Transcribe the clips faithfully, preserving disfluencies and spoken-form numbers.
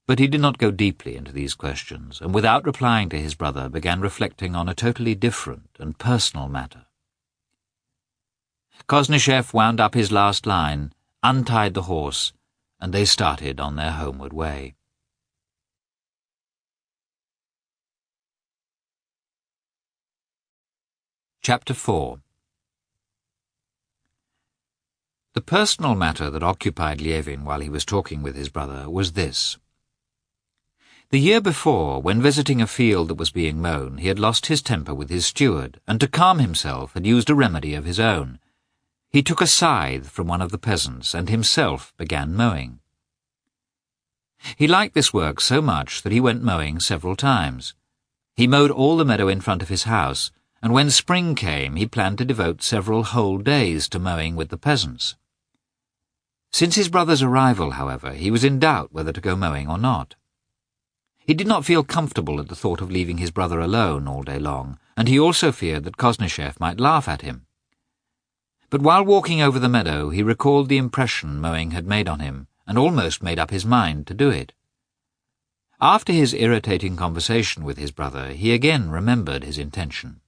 But he did not go deeply into these questions, and without replying to his brother began reflecting on a totally different and personal matter. Kosnichev wound up his last line, untied the horse, and they started on their homeward way. Chapter four. The personal matter that occupied Lievin while he was talking with his brother was this. The year before, when visiting a field that was being mown, he had lost his temper with his steward, and to calm himself had used a remedy of his own. He took a scythe from one of the peasants and himself began mowing. He liked this work so much that he went mowing several times. He mowed all the meadow in front of his house, and when spring came he planned to devote several whole days to mowing with the peasants. Since his brother's arrival, however, he was in doubt whether to go mowing or not. He did not feel comfortable at the thought of leaving his brother alone all day long, and he also feared that Kosnichev might laugh at him. But while walking over the meadow he recalled the impression mowing had made on him, and almost made up his mind to do it. After his irritating conversation with his brother, he again remembered his intention.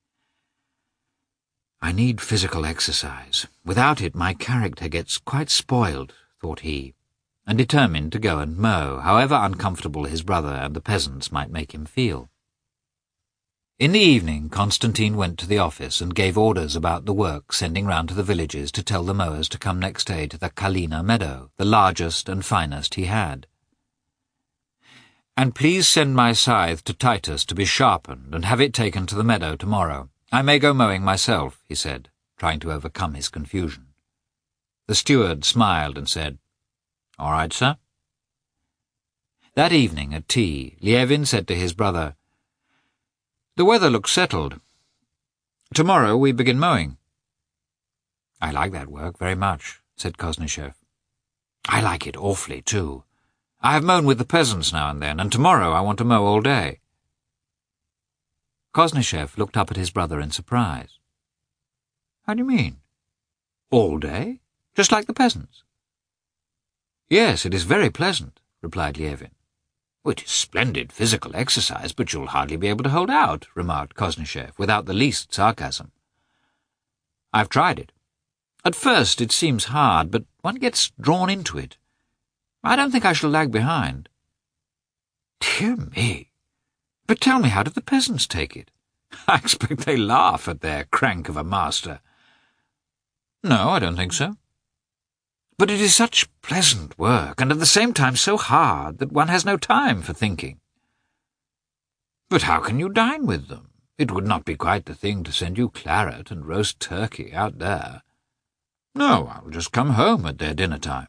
"I need physical exercise. Without it my character gets quite spoiled," thought he, and determined to go and mow, however uncomfortable his brother and the peasants might make him feel. In the evening Constantine went to the office and gave orders about the work, sending round to the villages to tell the mowers to come next day to the Kalina meadow, the largest and finest he had. "And please send my scythe to Titus to be sharpened and have it taken to the meadow tomorrow. I may go mowing myself," he said, trying to overcome his confusion. The steward smiled and said, "All right, sir." That evening at tea, Lievin said to his brother, "The weather looks settled. Tomorrow we begin mowing." "I like that work very much," said Kosnichev. "I like it awfully, too. I have mown with the peasants now and then, and tomorrow I want to mow all day." Kosnichev looked up at his brother in surprise. "How do you mean? All day? Just like the peasants?" "Yes, it is very pleasant," replied Lievin. "It is splendid physical exercise, but you'll hardly be able to hold out," remarked Kosnichev, without the least sarcasm. "I've tried it. At first it seems hard, but one gets drawn into it. I don't think I shall lag behind." "Dear me! But tell me, how do the peasants take it? I expect they laugh at their crank of a master." "No, I don't think so." "But it is such pleasant work, and at the same time so hard, that one has no time for thinking." "But how can you dine with them? It would not be quite the thing to send you claret and roast turkey out there." "No, I'll just come home at their dinner time."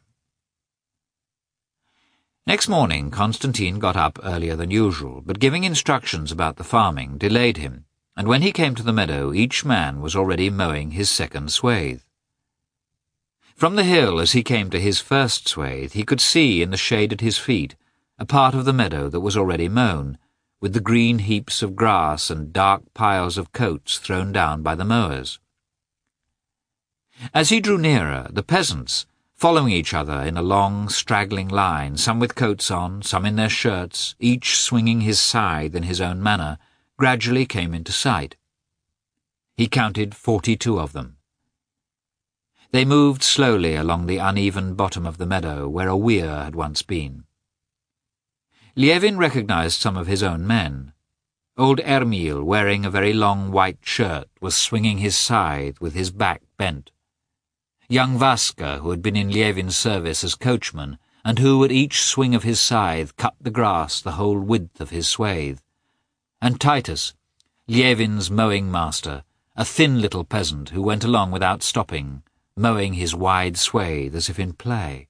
Next morning Constantine got up earlier than usual, but giving instructions about the farming delayed him, and when he came to the meadow each man was already mowing his second swathe. From the hill, as he came to his first swathe, he could see in the shade at his feet a part of the meadow that was already mown, with the green heaps of grass and dark piles of coats thrown down by the mowers. As he drew nearer, the peasants, following each other in a long, straggling line, some with coats on, some in their shirts, each swinging his scythe in his own manner, gradually came into sight. He counted forty-two of them. They moved slowly along the uneven bottom of the meadow where a weir had once been. Lievin recognized some of his own men. Old Ermil, wearing a very long white shirt, was swinging his scythe with his back bent. Young Vaska, who had been in Lievin's service as coachman, and who at each swing of his scythe cut the grass the whole width of his swathe, and Titus, Lievin's mowing master, a thin little peasant who went along without stopping, mowing his wide swathe as if in play.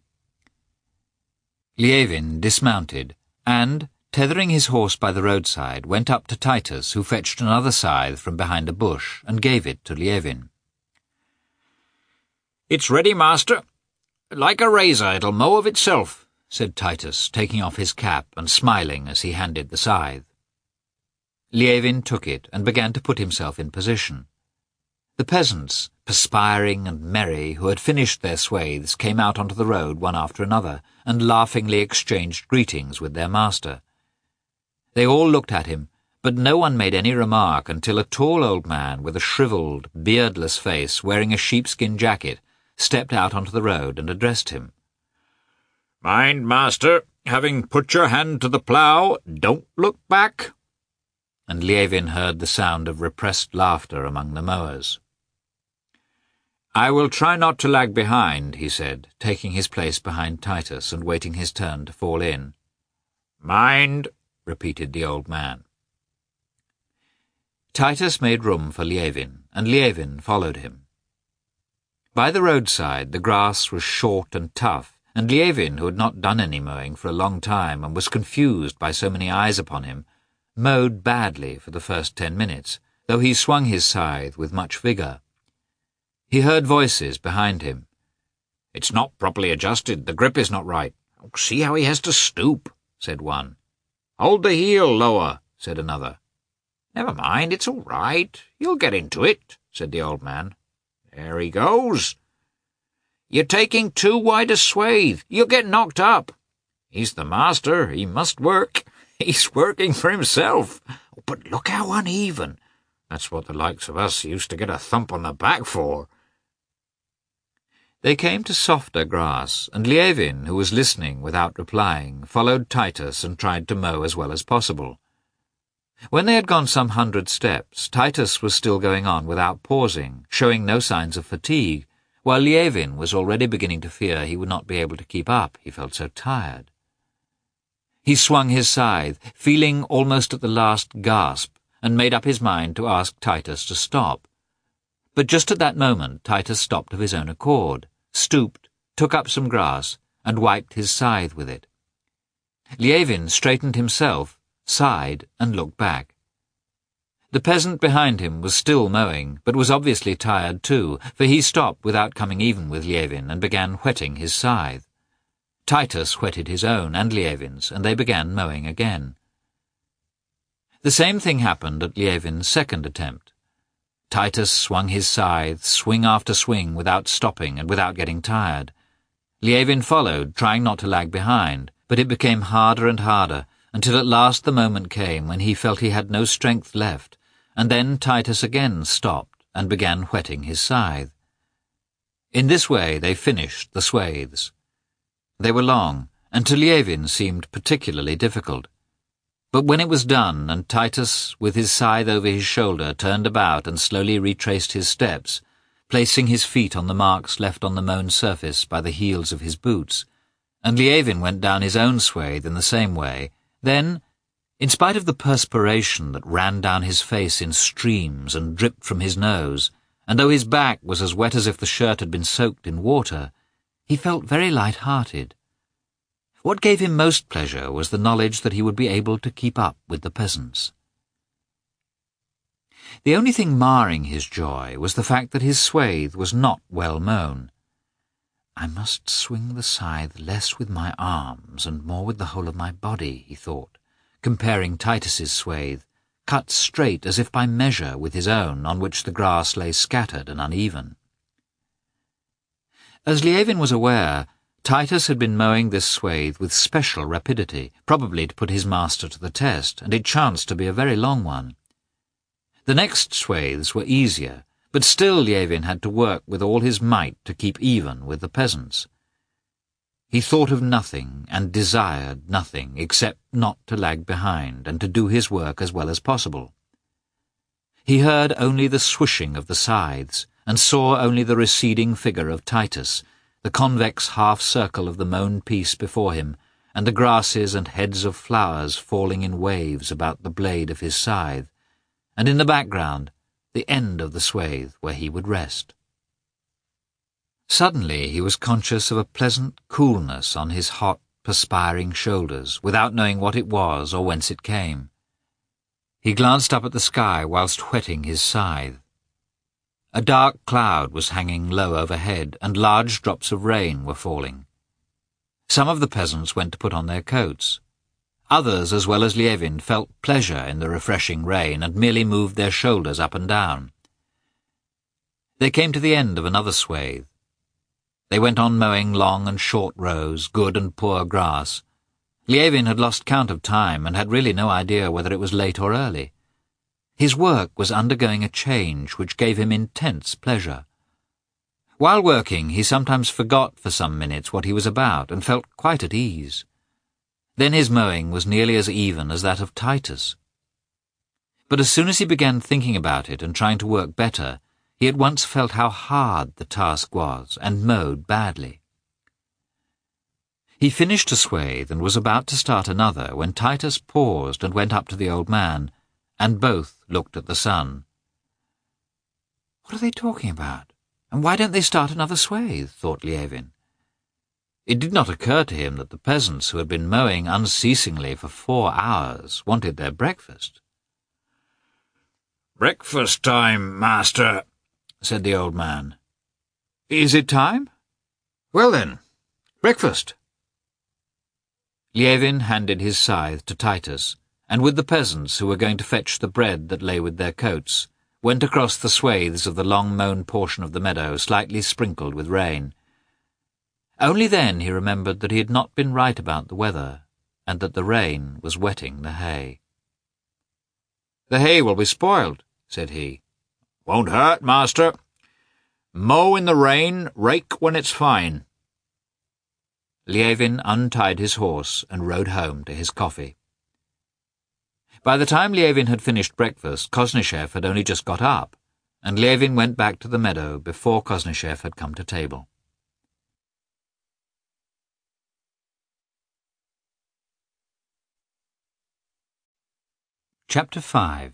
Lievin dismounted, and, tethering his horse by the roadside, went up to Titus, who fetched another scythe from behind a bush, and gave it to Lievin. "It's ready, master. Like a razor, it'll mow of itself," said Titus, taking off his cap and smiling as he handed the scythe. Lievin took it and began to put himself in position. The peasants, perspiring and merry, who had finished their swathes, came out onto the road one after another, and laughingly exchanged greetings with their master. They all looked at him, but no one made any remark until a tall old man with a shriveled, beardless face, wearing a sheepskin jacket, stepped out onto the road and addressed him. "Mind, master, having put your hand to the plough, don't look back." And Lievin heard the sound of repressed laughter among the mowers. "I will try not to lag behind," he said, taking his place behind Titus and waiting his turn to fall in. "Mind," repeated the old man. Titus made room for Lievin, and Lievin followed him. By the roadside the grass was short and tough, and Lievin, who had not done any mowing for a long time and was confused by so many eyes upon him, mowed badly for the first ten minutes, though he swung his scythe with much vigour. He heard voices behind him. "It's not properly adjusted, the grip is not right. See how he has to stoop," said one. "Hold the heel lower," said another. "Never mind, it's all right. You'll get into it," said the old man. "There he goes." "You're taking too wide a swathe. You'll get knocked up." "He's the master. He must work. He's working for himself. But look how uneven. That's what the likes of us used to get a thump on the back for." They came to softer grass, and Lievin, who was listening without replying, followed Titus and tried to mow as well as possible. When they had gone some hundred steps, Titus was still going on without pausing, showing no signs of fatigue, while Lievin was already beginning to fear he would not be able to keep up, he felt so tired. He swung his scythe, feeling almost at the last gasp, and made up his mind to ask Titus to stop. But just at that moment Titus stopped of his own accord, stooped, took up some grass, and wiped his scythe with it. Lievin straightened himself, sighed, and looked back. The peasant behind him was still mowing, but was obviously tired too, for he stopped without coming even with Lievin and began whetting his scythe. Titus whetted his own and Lievin's, and they began mowing again. The same thing happened at Lievin's second attempt. Titus swung his scythe, swing after swing, without stopping and without getting tired. Lievin followed, trying not to lag behind, but it became harder and harder, until at last the moment came when he felt he had no strength left, and then Titus again stopped and began whetting his scythe. In this way they finished the swathes. They were long, and to Lievin seemed particularly difficult. But when it was done, and Titus, with his scythe over his shoulder, turned about and slowly retraced his steps, placing his feet on the marks left on the mown surface by the heels of his boots, and Lievin went down his own swathe in the same way, then, in spite of the perspiration that ran down his face in streams and dripped from his nose, and though his back was as wet as if the shirt had been soaked in water, he felt very light-hearted. What gave him most pleasure was the knowledge that he would be able to keep up with the peasants. The only thing marring his joy was the fact that his swathe was not well mown. "I must swing the scythe less with my arms and more with the whole of my body," he thought, comparing Titus's swathe, cut straight as if by measure with his own, on which the grass lay scattered and uneven. As Lievin was aware, Titus had been mowing this swathe with special rapidity, probably to put his master to the test, and it chanced to be a very long one. The next swathes were easier, but still Lievin had to work with all his might to keep even with the peasants. He thought of nothing and desired nothing except not to lag behind and to do his work as well as possible. He heard only the swishing of the scythes and saw only the receding figure of Titus, the convex half-circle of the mown piece before him, and the grasses and heads of flowers falling in waves about the blade of his scythe, and in the background, the end of the swathe where he would rest. Suddenly he was conscious of a pleasant coolness on his hot, perspiring shoulders, without knowing what it was or whence it came. He glanced up at the sky whilst whetting his scythe. A dark cloud was hanging low overhead, and large drops of rain were falling. Some of the peasants went to put on their coats. Others, as well as Lievin, felt pleasure in the refreshing rain and merely moved their shoulders up and down. They came to the end of another swathe. They went on mowing long and short rows, good and poor grass. Lievin had lost count of time and had really no idea whether it was late or early. His work was undergoing a change which gave him intense pleasure. While working, he sometimes forgot for some minutes what he was about and felt quite at ease. Then his mowing was nearly as even as that of Titus. But as soon as he began thinking about it and trying to work better, he at once felt how hard the task was and mowed badly. He finished a swathe and was about to start another when Titus paused and went up to the old man, and both looked at the sun. "What are they talking about? And why don't they start another swathe?" thought Lievin. It did not occur to him that the peasants who had been mowing unceasingly for four hours wanted their breakfast. "Breakfast time, master," said the old man. "Is it time? Well then, breakfast." Lievin handed his scythe to Titus, and with the peasants who were going to fetch the bread that lay with their coats, went across the swathes of the long-mown portion of the meadow slightly sprinkled with rain. Only then he remembered that he had not been right about the weather, and that the rain was wetting the hay. "The hay will be spoiled," said he. "Won't hurt, master. Mow in the rain, rake when it's fine." Lievin untied his horse and rode home to his coffee. By the time Lievin had finished breakfast, Kosnischev had only just got up, and Lievin went back to the meadow before Kosnischev had come to table. Chapter five.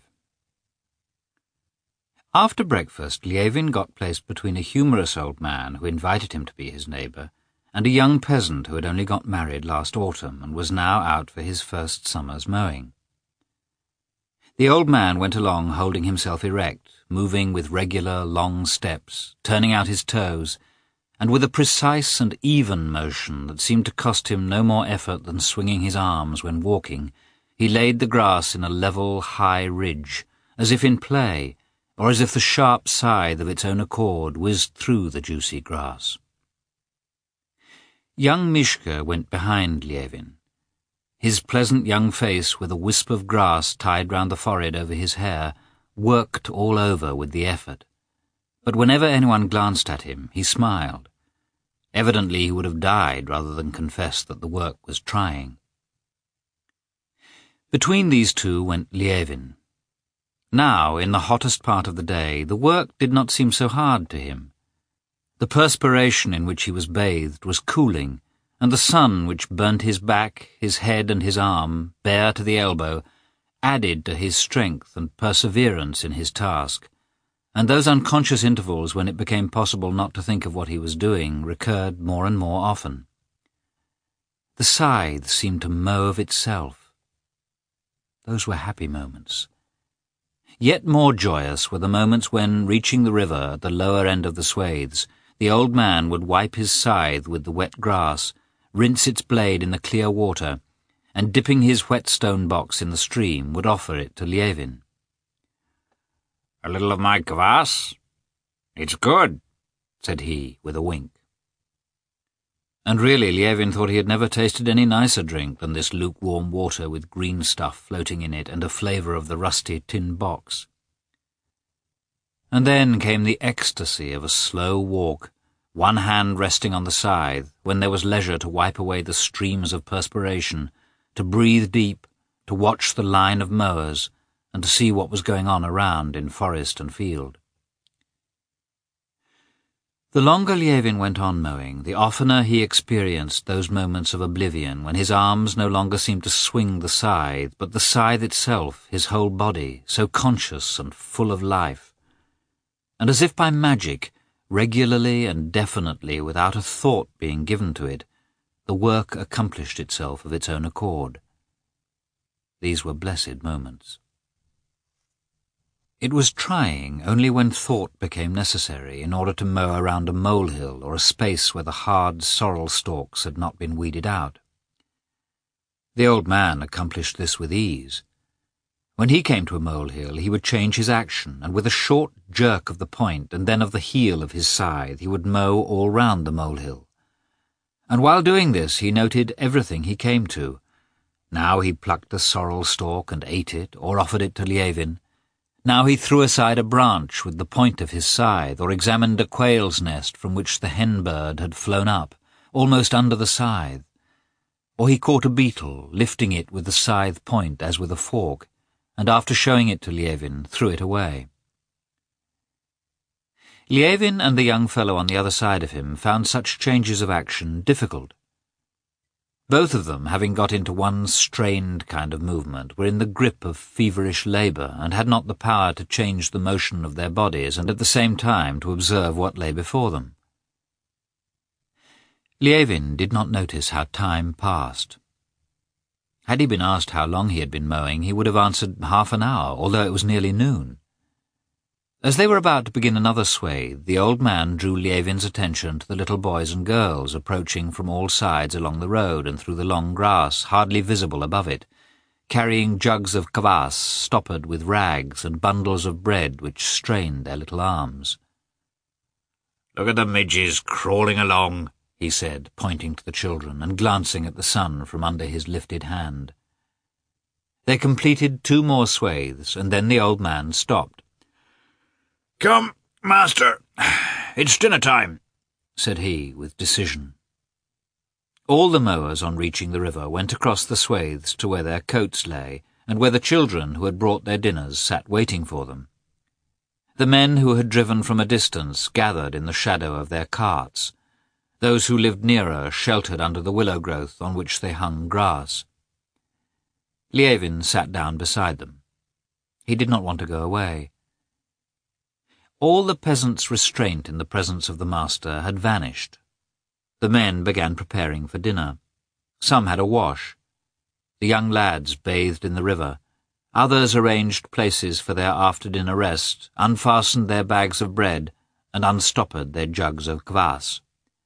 After breakfast, Lievin got placed between a humorous old man who invited him to be his neighbour and a young peasant who had only got married last autumn and was now out for his first summer's mowing. The old man went along holding himself erect, moving with regular, long steps, turning out his toes, and with a precise and even motion that seemed to cost him no more effort than swinging his arms when walking. He laid the grass in a level, high ridge, as if in play, or as if the sharp scythe of its own accord whizzed through the juicy grass. Young Mishka went behind Lievin. His pleasant young face, with a wisp of grass tied round the forehead over his hair, worked all over with the effort. But whenever anyone glanced at him, he smiled. Evidently he would have died rather than confess that the work was trying. Between these two went Lievin. Now, in the hottest part of the day, the work did not seem so hard to him. The perspiration in which he was bathed was cooling, and the sun which burnt his back, his head and his arm, bare to the elbow, added to his strength and perseverance in his task, and those unconscious intervals when it became possible not to think of what he was doing recurred more and more often. The scythe seemed to mow of itself. Those were happy moments. Yet more joyous were the moments when, reaching the river at the lower end of the swathes, the old man would wipe his scythe with the wet grass, rinse its blade in the clear water, and dipping his whetstone box in the stream would offer it to Lievin. "A little of my kvass? It's good," said he, with a wink. And really Lievin thought he had never tasted any nicer drink than this lukewarm water with green stuff floating in it and a flavour of the rusty tin box. And then came the ecstasy of a slow walk, one hand resting on the scythe, when there was leisure to wipe away the streams of perspiration, to breathe deep, to watch the line of mowers, and to see what was going on around in forest and field. The longer Lievin went on mowing, the oftener he experienced those moments of oblivion when his arms no longer seemed to swing the scythe, but the scythe itself, his whole body, so conscious and full of life. And as if by magic, regularly and definitely, without a thought being given to it, the work accomplished itself of its own accord. These were blessed moments. It was trying only when thought became necessary in order to mow around a molehill or a space where the hard sorrel stalks had not been weeded out. The old man accomplished this with ease. When he came to a molehill, he would change his action, and with a short jerk of the point and then of the heel of his scythe, he would mow all round the molehill. And while doing this, he noted everything he came to. Now he plucked a sorrel stalk and ate it, or offered it to Lievin. Now he threw aside a branch with the point of his scythe, or examined a quail's nest from which the hen-bird had flown up, almost under the scythe. Or he caught a beetle, lifting it with the scythe point as with a fork, and after showing it to Lievin, threw it away. Lievin and the young fellow on the other side of him found such changes of action difficult. Both of them, having got into one strained kind of movement, were in the grip of feverish labour, and had not the power to change the motion of their bodies and at the same time to observe what lay before them. Lievin did not notice how time passed. Had he been asked how long he had been mowing, he would have answered half an hour, although it was nearly noon. As they were about to begin another swathe, the old man drew Lievin's attention to the little boys and girls approaching from all sides along the road and through the long grass, hardly visible above it, carrying jugs of kvass stoppered with rags and bundles of bread which strained their little arms. "Look at the midges crawling along," he said, pointing to the children and glancing at the sun from under his lifted hand. They completed two more swathes, and then the old man stopped. "Come, master, it's dinner time," said he with decision. All the mowers on reaching the river went across the swathes to where their coats lay, and where the children who had brought their dinners sat waiting for them. The men who had driven from a distance gathered in the shadow of their carts. Those who lived nearer sheltered under the willow growth on which they hung grass. Lievin sat down beside them. He did not want to go away. All the peasants' restraint in the presence of the master had vanished. The men began preparing for dinner. Some had a wash. The young lads bathed in the river. Others arranged places for their after-dinner rest, unfastened their bags of bread, and unstoppered their jugs of kvass.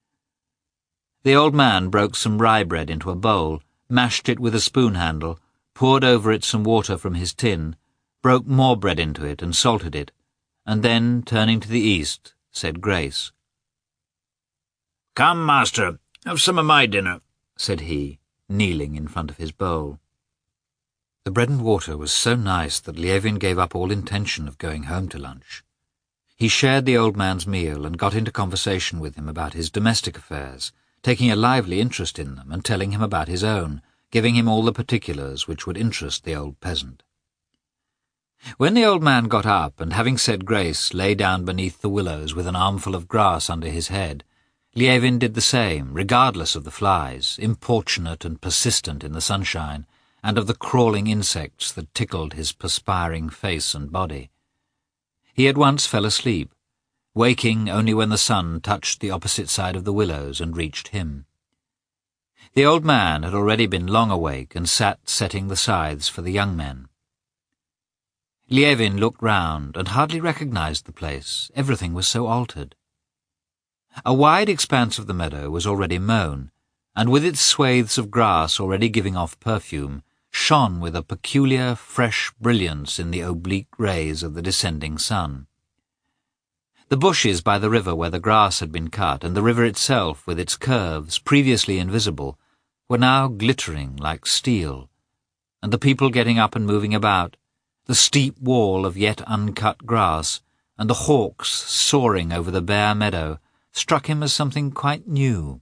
The old man broke some rye bread into a bowl, mashed it with a spoon handle, poured over it some water from his tin, broke more bread into it and salted it, and then, turning to the east, said grace. "Come, master, have some of my dinner," said he, kneeling in front of his bowl. The bread and water was so nice that Lievin gave up all intention of going home to lunch. He shared the old man's meal and got into conversation with him about his domestic affairs, taking a lively interest in them and telling him about his own, giving him all the particulars which would interest the old peasant. When the old man got up and, having said grace, lay down beneath the willows with an armful of grass under his head, Lievin did the same, regardless of the flies, importunate and persistent in the sunshine, and of the crawling insects that tickled his perspiring face and body. He at once fell asleep, waking only when the sun touched the opposite side of the willows and reached him. The old man had already been long awake and sat setting the scythes for the young men. Lievin looked round and hardly recognized the place. Everything was so altered. A wide expanse of the meadow was already mown, and with its swathes of grass already giving off perfume, shone with a peculiar, fresh brilliance in the oblique rays of the descending sun. The bushes by the river where the grass had been cut, and the river itself with its curves, previously invisible, were now glittering like steel, and the people getting up and moving about, the steep wall of yet uncut grass, and the hawks soaring over the bare meadow, struck him as something quite new.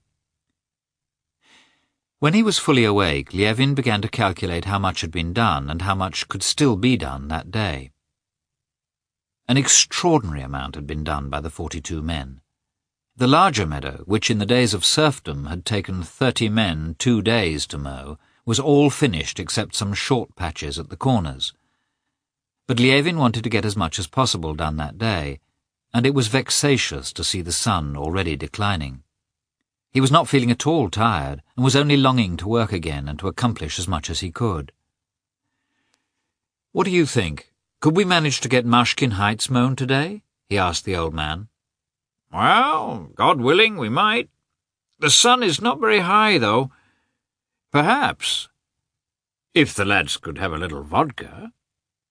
When he was fully awake, Lievin began to calculate how much had been done and how much could still be done that day. An extraordinary amount had been done by the forty-two men. The larger meadow, which in the days of serfdom had taken thirty men two days to mow, was all finished except some short patches at the corners. But Lievin wanted to get as much as possible done that day, and it was vexatious to see the sun already declining. He was not feeling at all tired, and was only longing to work again and to accomplish as much as he could. "What do you think? Could we manage to get Mashkin Heights mown today?" he asked the old man. "Well, God willing, we might. The sun is not very high, though. Perhaps. If the lads could have a little vodka."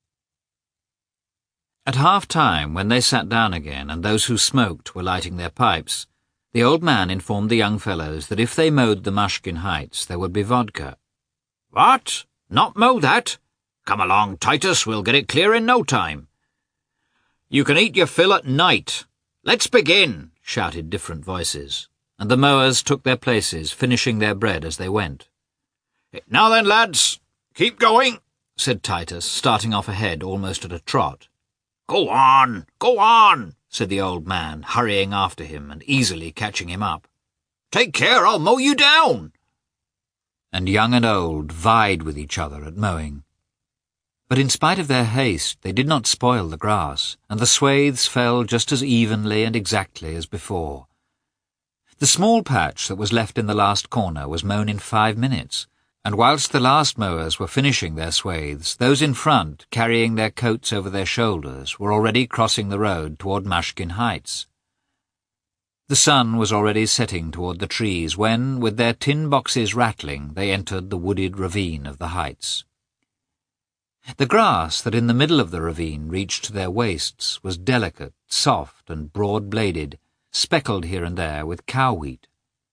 At half-time, when they sat down again and those who smoked were lighting their pipes, the old man informed the young fellows that if they mowed the Mushkin Heights there would be vodka. "What? Not mow that? Come along, Titus, we'll get it clear in no time." "You can eat your fill at night. Let's begin," shouted different voices, and the mowers took their places, finishing their bread as they went. "Now then, lads, keep going," said Titus, starting off ahead almost at a trot. "Go on, go on," said the old man, hurrying after him and easily catching him up. "Take care, I'll mow you down." And young and old vied with each other at mowing. But in spite of their haste, they did not spoil the grass, and the swathes fell just as evenly and exactly as before. The small patch that was left in the last corner was mown in five minutes, and whilst the last mowers were finishing their swathes, those in front, carrying their coats over their shoulders, were already crossing the road toward Mushkin Heights. The sun was already setting toward the trees when, with their tin boxes rattling, they entered the wooded ravine of the heights. The grass that in the middle of the ravine reached to their waists was delicate, soft, and broad-bladed, speckled here and there with cow-wheat.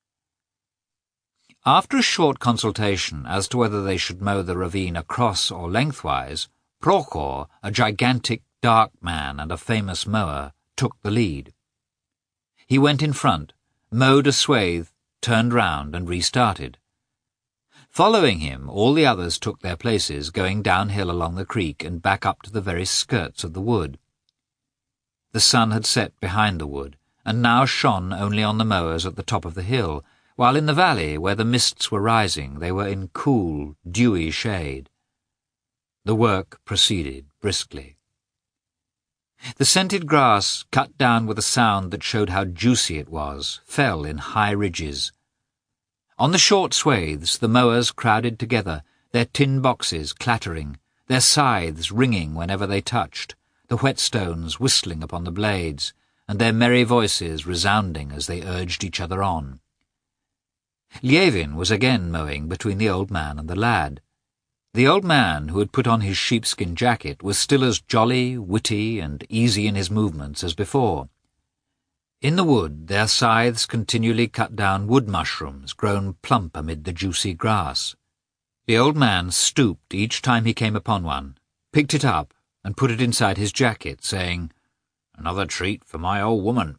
After a short consultation as to whether they should mow the ravine across or lengthwise, Prochor, a gigantic, dark man and a famous mower, took the lead. He went in front, mowed a swathe, turned round, and restarted. Following him, all the others took their places, going downhill along the creek and back up to the very skirts of the wood. The sun had set behind the wood, and now shone only on the mowers at the top of the hill, while in the valley, where the mists were rising, they were in cool, dewy shade. The work proceeded briskly. The scented grass, cut down with a sound that showed how juicy it was, fell in high ridges. On the short swathes the mowers crowded together, their tin boxes clattering, their scythes ringing whenever they touched, the whetstones whistling upon the blades, and their merry voices resounding as they urged each other on. Lievin was again mowing between the old man and the lad. The old man, who had put on his sheepskin jacket, was still as jolly, witty, and easy in his movements as before. In the wood their scythes continually cut down wood mushrooms grown plump amid the juicy grass. The old man stooped each time he came upon one, picked it up, and put it inside his jacket, saying, "Another treat for my old woman."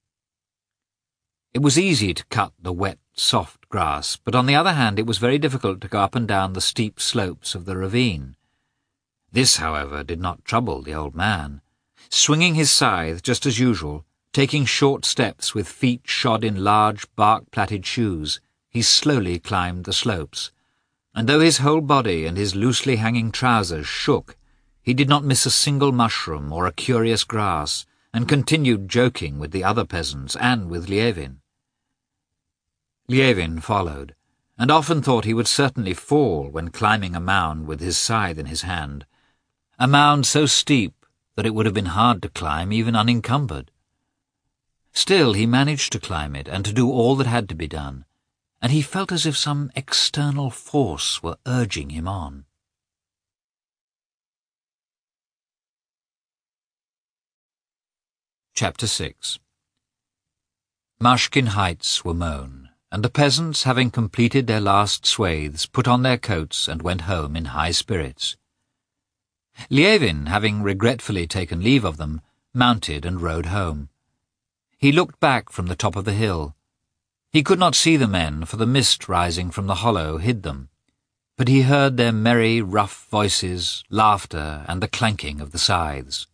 It was easy to cut the wet, soft grass, but on the other hand it was very difficult to go up and down the steep slopes of the ravine. This, however, did not trouble the old man. Swinging his scythe just as usual, taking short steps with feet shod in large bark-plaited shoes, he slowly climbed the slopes, and though his whole body and his loosely hanging trousers shook, he did not miss a single mushroom or a curious grass, and continued joking with the other peasants and with Lievin. Lievin followed, and often thought he would certainly fall when climbing a mound with his scythe in his hand, a mound so steep that it would have been hard to climb even unencumbered. Still he managed to climb it and to do all that had to be done, and he felt as if some external force were urging him on. Chapter six. Mushkin Heights were mown, and the peasants, having completed their last swathes, put on their coats and went home in high spirits. Lievin, having regretfully taken leave of them, mounted and rode home. He looked back from the top of the hill. He could not see the men, for the mist rising from the hollow hid them, but he heard their merry, rough voices, laughter, and the clanking of the scythes.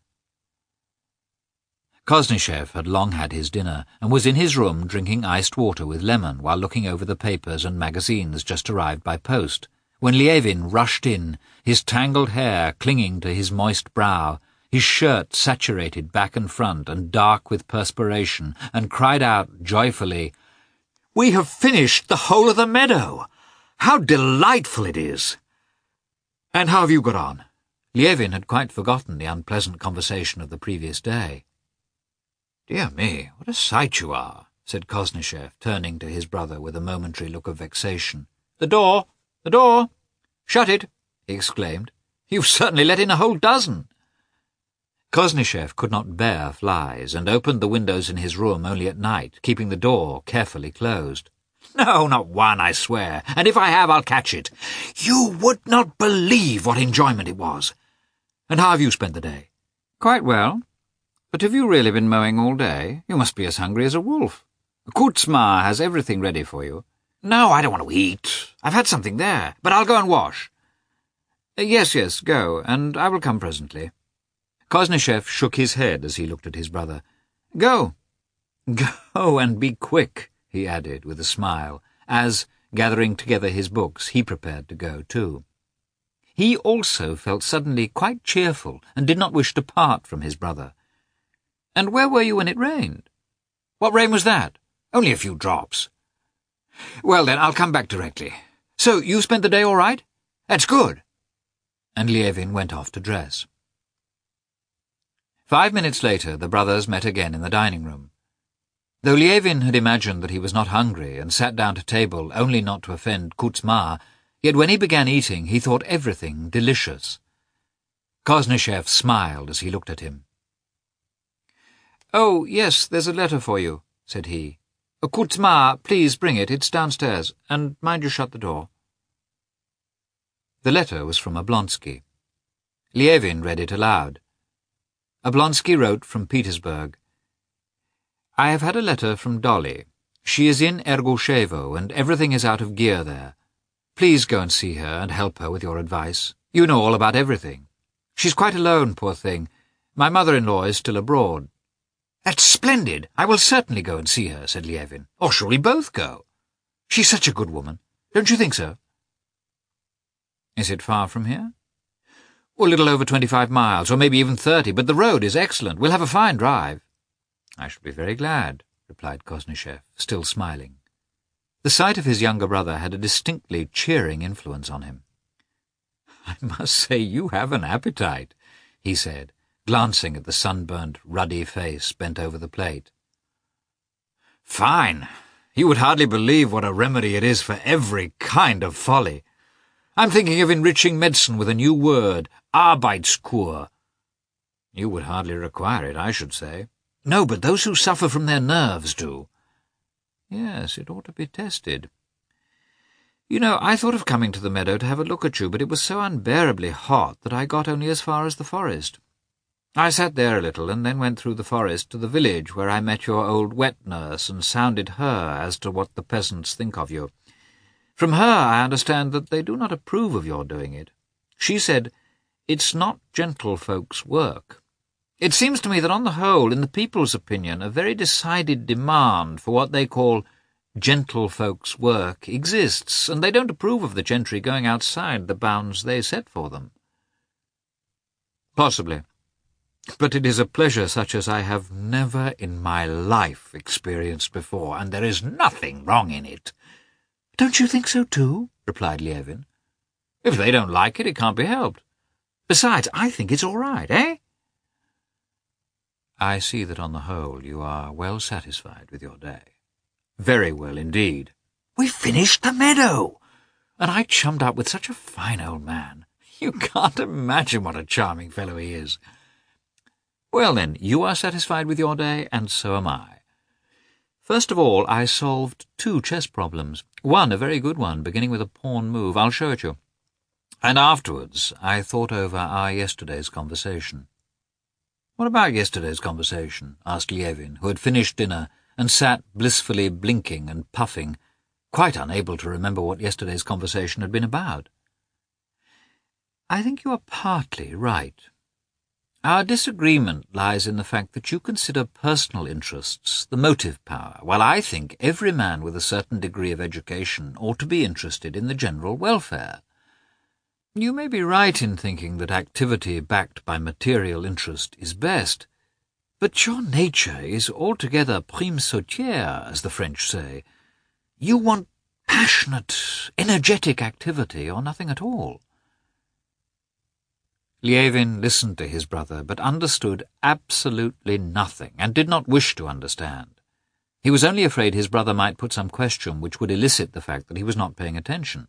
Koznishev had long had his dinner, and was in his room drinking iced water with lemon while looking over the papers and magazines just arrived by post, when Lievin rushed in, his tangled hair clinging to his moist brow, his shirt saturated back and front and dark with perspiration, and cried out joyfully, "We have finished the whole of the meadow! How delightful it is! And how have you got on?" Lievin had quite forgotten the unpleasant conversation of the previous day. "Dear me, what a sight you are," said Koznishev, turning to his brother with a momentary look of vexation. "The door! The door! Shut it!" he exclaimed. "You've certainly let in a whole dozen." Koznishev could not bear flies, and opened the windows in his room only at night, keeping the door carefully closed. "No, not one, I swear, and if I have, I'll catch it. You would not believe what enjoyment it was. And how have you spent the day?" "Quite well. But have you really been mowing all day? You must be as hungry as a wolf. Kuzma has everything ready for you." "No, I don't want to eat. I've had something there, but I'll go and wash." "Yes, yes, go, and I will come presently." Koznishev shook his head as he looked at his brother. "Go. Go, and be quick," he added with a smile, as, gathering together his books, he prepared to go too. He also felt suddenly quite cheerful, and did not wish to part from his brother. "And where were you when it rained?" "What rain was that? Only a few drops." "Well, then, I'll come back directly. So, you spent the day all right? That's good." And Lievin went off to dress. Five minutes later, the brothers met again in the dining room. Though Lievin had imagined that he was not hungry and sat down to table only not to offend Kuzma, yet when he began eating he thought everything delicious. Koznishev smiled as he looked at him. "Oh, yes, there's a letter for you," said he. "Kuzma, please bring it, it's downstairs, and mind you shut the door." The letter was from Oblonsky. Lievin read it aloud. Oblonsky wrote from Petersburg. "I have had a letter from Dolly. She is in Ergushevo, and everything is out of gear there. Please go and see her and help her with your advice. You know all about everything. She's quite alone, poor thing. My mother-in-law is still abroad." "That's splendid. I will certainly go and see her," said Lievin. "Or shall we both go? She's such a good woman. Don't you think so?" "Is it far from here?" "A little over twenty-five miles, or maybe even thirty, but the road is excellent. We'll have a fine drive." "I shall be very glad," replied Koznishev, still smiling. The sight of his younger brother had a distinctly cheering influence on him. "I must say you have an appetite," he said, glancing at the sunburnt, ruddy face bent over the plate. "Fine! You would hardly believe what a remedy it is for every kind of folly. I'm thinking of enriching medicine with a new word, Arbeitskur." "You would hardly require it, I should say." "No, but those who suffer from their nerves do." "Yes, it ought to be tested. You know, I thought of coming to the meadow to have a look at you, but it was so unbearably hot that I got only as far as the forest. I sat there a little, and then went through the forest to the village where I met your old wet nurse and sounded her as to what the peasants think of you. From her I understand that they do not approve of your doing it. She said, 'It's not gentlefolk's work.' It seems to me that on the whole, in the people's opinion, a very decided demand for what they call gentlefolk's work exists, and they don't approve of the gentry going outside the bounds they set for them." "Possibly. But it is a pleasure such as I have never in my life experienced before, and there is nothing wrong in it." "Don't you think so too?" replied Lievin. "If they don't like it, it can't be helped. Besides, I think it's all right, eh?" "I see that on the whole you are well satisfied with your day." "Very well indeed." "We finished the meadow, and I chummed up with such a fine old man. You can't imagine what a charming fellow he is." "Well, then, you are satisfied with your day, and so am I. First of all, I solved two chess problems. One, a very good one, beginning with a pawn move. I'll show it you. And afterwards, I thought over our yesterday's conversation." "What about yesterday's conversation?" asked Lievin, who had finished dinner and sat blissfully blinking and puffing, quite unable to remember what yesterday's conversation had been about. "I think you are partly right. Our disagreement lies in the fact that you consider personal interests the motive power, while I think every man with a certain degree of education ought to be interested in the general welfare. You may be right in thinking that activity backed by material interest is best, but your nature is altogether prime sautière, as the French say. You want passionate, energetic activity or nothing at all." Lievin listened to his brother, but understood absolutely nothing, and did not wish to understand. He was only afraid his brother might put some question which would elicit the fact that he was not paying attention.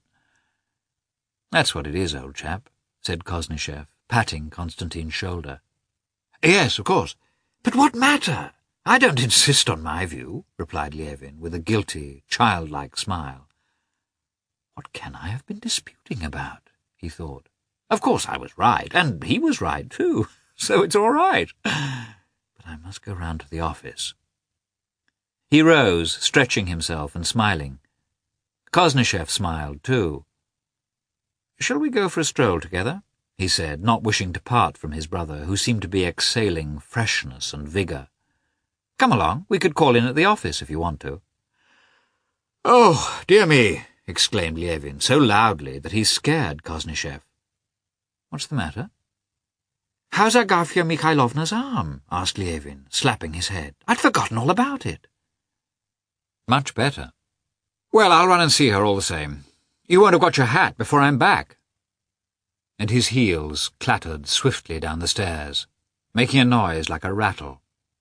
"That's what it is, old chap," said Koznishev, patting Konstantin's shoulder. Yes, of course. But what matter? I don't insist on my view, replied Lievin, with a guilty, childlike smile. What can I have been disputing about? He thought. Of course I was right, and he was right too, so it's all right. But I must go round to the office. He rose, stretching himself and smiling. Kosnichev smiled too. Shall we go for a stroll together? He said, not wishing to part from his brother, who seemed to be exhaling freshness and vigour. Come along, we could call in at the office if you want to. Oh, dear me, exclaimed Lievin, so loudly that he scared Kosnichev. What's the matter? How's Agafya Mikhailovna's arm? Asked Lievin, slapping his head. I'd forgotten all about it. Much better. Well, I'll run and see her all the same. You won't have got your hat before I'm back. And his heels clattered swiftly down the stairs, making a noise like a rattle.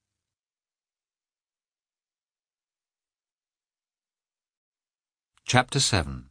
Chapter seven.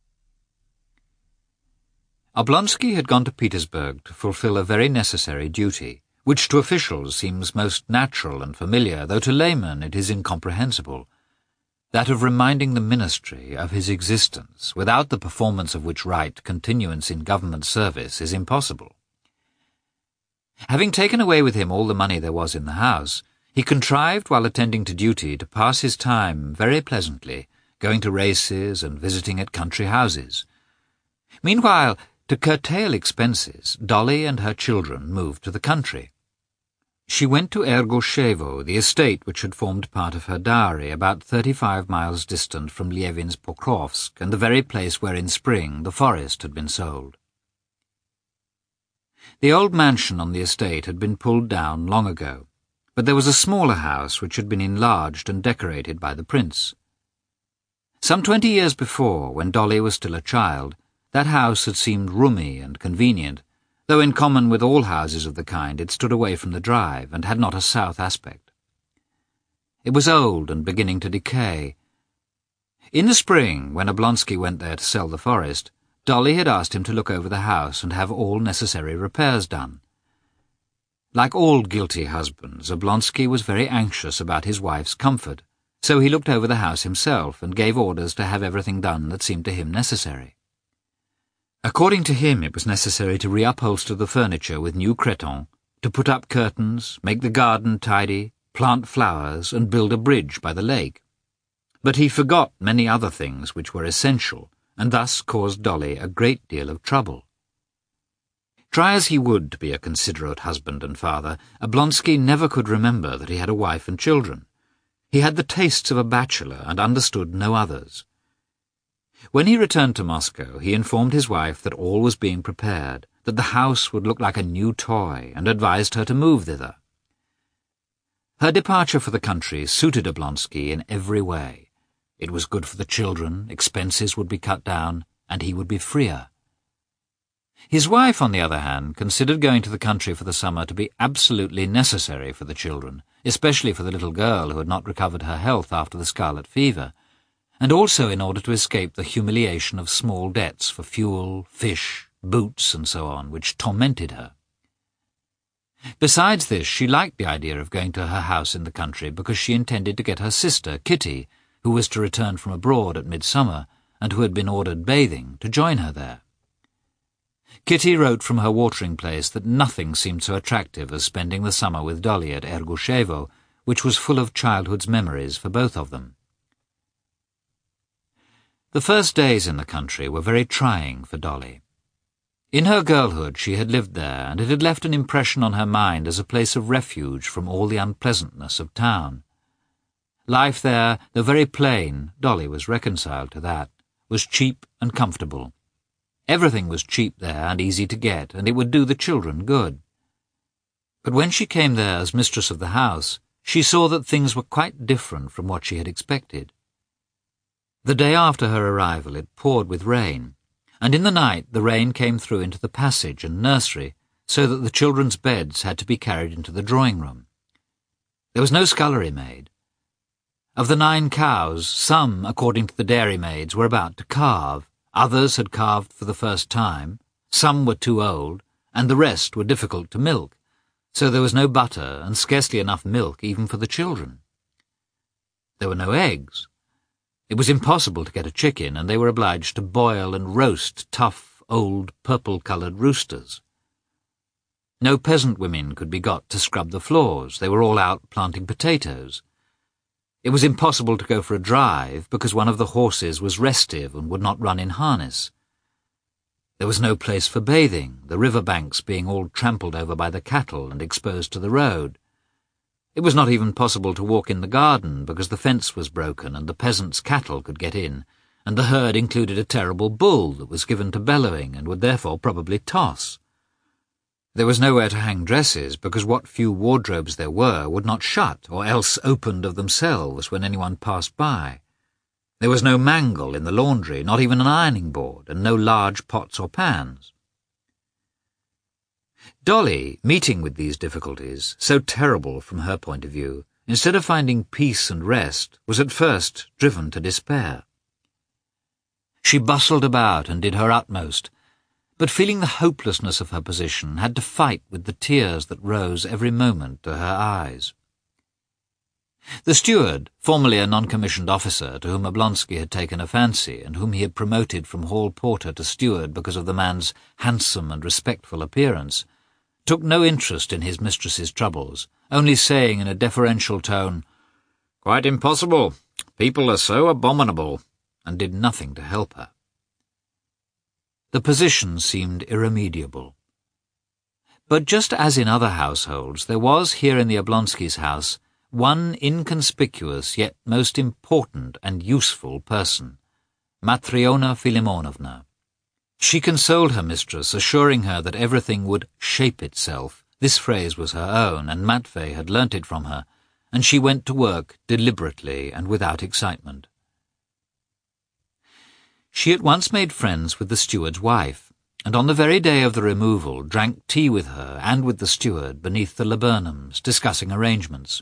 Oblonsky had gone to Petersburg to fulfill a very necessary duty, which to officials seems most natural and familiar, though to laymen it is incomprehensible, that of reminding the ministry of his existence, without the performance of which rite continuance in government service is impossible. Having taken away with him all the money there was in the house, he contrived while attending to duty to pass his time very pleasantly, going to races and visiting at country houses. Meanwhile, to curtail expenses, Dolly and her children moved to the country. She went to Ergoshevo, the estate which had formed part of her dowry, about thirty-five miles distant from Lievin's Pokrovsk, and the very place where in spring the forest had been sold. The old mansion on the estate had been pulled down long ago, but there was a smaller house which had been enlarged and decorated by the prince. Some twenty years before, when Dolly was still a child, that house had seemed roomy and convenient, though in common with all houses of the kind it stood away from the drive and had not a south aspect. It was old and beginning to decay. In the spring, when Oblonsky went there to sell the forest, Dolly had asked him to look over the house and have all necessary repairs done. Like all guilty husbands, Oblonsky was very anxious about his wife's comfort, so he looked over the house himself and gave orders to have everything done that seemed to him necessary. According to him, it was necessary to reupholster the furniture with new cretonne, to put up curtains, make the garden tidy, plant flowers, and build a bridge by the lake. But he forgot many other things which were essential, and thus caused Dolly a great deal of trouble. Try as he would to be a considerate husband and father, Oblonsky never could remember that he had a wife and children. He had the tastes of a bachelor and understood no others. When he returned to Moscow, he informed his wife that all was being prepared, that the house would look like a new toy, and advised her to move thither. Her departure for the country suited Oblonsky in every way. It was good for the children, expenses would be cut down, and he would be freer. His wife, on the other hand, considered going to the country for the summer to be absolutely necessary for the children, especially for the little girl who had not recovered her health after the scarlet fever, and also in order to escape the humiliation of small debts for fuel, fish, boots, and so on, which tormented her. Besides this, she liked the idea of going to her house in the country because she intended to get her sister, Kitty, who was to return from abroad at midsummer, and who had been ordered bathing, to join her there. Kitty wrote from her watering place that nothing seemed so attractive as spending the summer with Dolly at Ergushevo, which was full of childhood's memories for both of them. The first days in the country were very trying for Dolly. In her girlhood she had lived there, and it had left an impression on her mind as a place of refuge from all the unpleasantness of town. Life there, though very plain, Dolly was reconciled to that, was cheap and comfortable. Everything was cheap there and easy to get, and it would do the children good. But when she came there as mistress of the house, she saw that things were quite different from what she had expected. The day after her arrival it poured with rain, and in the night the rain came through into the passage and nursery, so that the children's beds had to be carried into the drawing-room. There was no scullery maid. Of the nine cows, some, according to the dairymaids, were about to calve, others had calved for the first time, some were too old, and the rest were difficult to milk, so there was no butter and scarcely enough milk even for the children. There were no eggs. It was impossible to get a chicken, and they were obliged to boil and roast tough, old, purple-coloured roosters. No peasant women could be got to scrub the floors. They were all out planting potatoes. It was impossible to go for a drive because one of the horses was restive and would not run in harness. There was no place for bathing, the river banks being all trampled over by the cattle and exposed to the road. It was not even possible to walk in the garden because the fence was broken and the peasants' cattle could get in, and the herd included a terrible bull that was given to bellowing and would therefore probably toss. There was nowhere to hang dresses because what few wardrobes there were would not shut or else opened of themselves when anyone passed by. There was no mangle in the laundry, not even an ironing board, and no large pots or pans. Dolly, meeting with these difficulties, so terrible from her point of view, instead of finding peace and rest, was at first driven to despair. She bustled about and did her utmost, but feeling the hopelessness of her position, had to fight with the tears that rose every moment to her eyes. The steward, formerly a non-commissioned officer to whom Oblonsky had taken a fancy and whom he had promoted from hall porter to steward because of the man's handsome and respectful appearance, took no interest in his mistress's troubles, only saying in a deferential tone, "Quite impossible. People are so abominable," and did nothing to help her. The position seemed irremediable. But just as in other households, there was here in the Oblonskys' house one inconspicuous yet most important and useful person, Matryona Filimonovna. She consoled her mistress, assuring her that everything would shape itself. This phrase was her own, and Matvey had learnt it from her, and she went to work deliberately and without excitement. She at once made friends with the steward's wife, and on the very day of the removal drank tea with her and with the steward beneath the laburnums, discussing arrangements.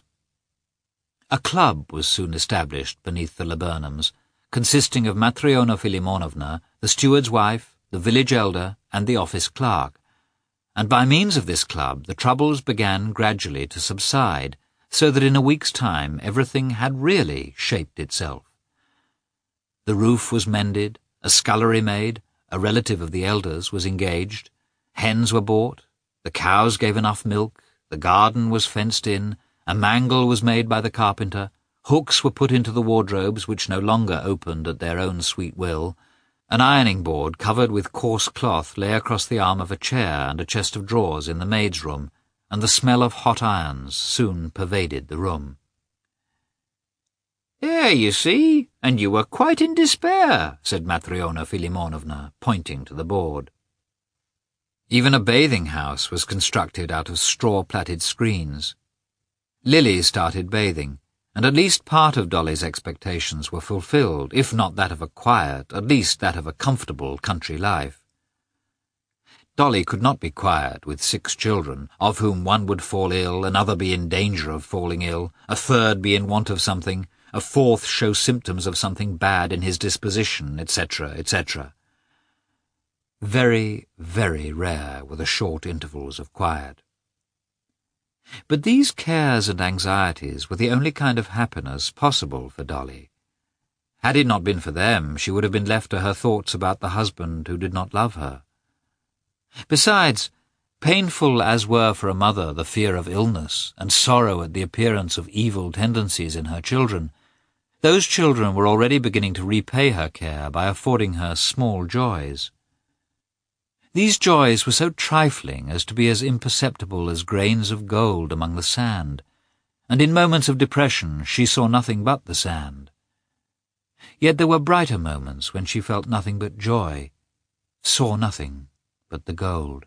A club was soon established beneath the laburnums, consisting of Matryona Filimonovna, the steward's wife, the village elder, and the office clerk, and by means of this club the troubles began gradually to subside, so that in a week's time everything had really shaped itself. The roof was mended, a scullery made, a relative of the elders was engaged, hens were bought, the cows gave enough milk, the garden was fenced in, a mangle was made by the carpenter, hooks were put into the wardrobes which no longer opened at their own sweet will, an ironing board covered with coarse cloth lay across the arm of a chair and a chest of drawers in the maid's room, and the smell of hot irons soon pervaded the room. "There, you see, and you were quite in despair," said Matryona Filimonovna, pointing to the board. Even a bathing-house was constructed out of straw-plaited screens. Lily started bathing, and at least part of Dolly's expectations were fulfilled, if not that of a quiet, at least that of a comfortable country life. Dolly could not be quiet with six children, of whom one would fall ill, another be in danger of falling ill, a third be in want of something, a fourth show symptoms of something bad in his disposition, et cetera, et cetera. Very, very rare were the short intervals of quiet. But these cares and anxieties were the only kind of happiness possible for Dolly. Had it not been for them, she would have been left to her thoughts about the husband who did not love her. Besides, painful as were for a mother the fear of illness and sorrow at the appearance of evil tendencies in her children, those children were already beginning to repay her care by affording her small joys. These joys were so trifling as to be as imperceptible as grains of gold among the sand, and in moments of depression she saw nothing but the sand. Yet there were brighter moments when she felt nothing but joy, saw nothing but the gold.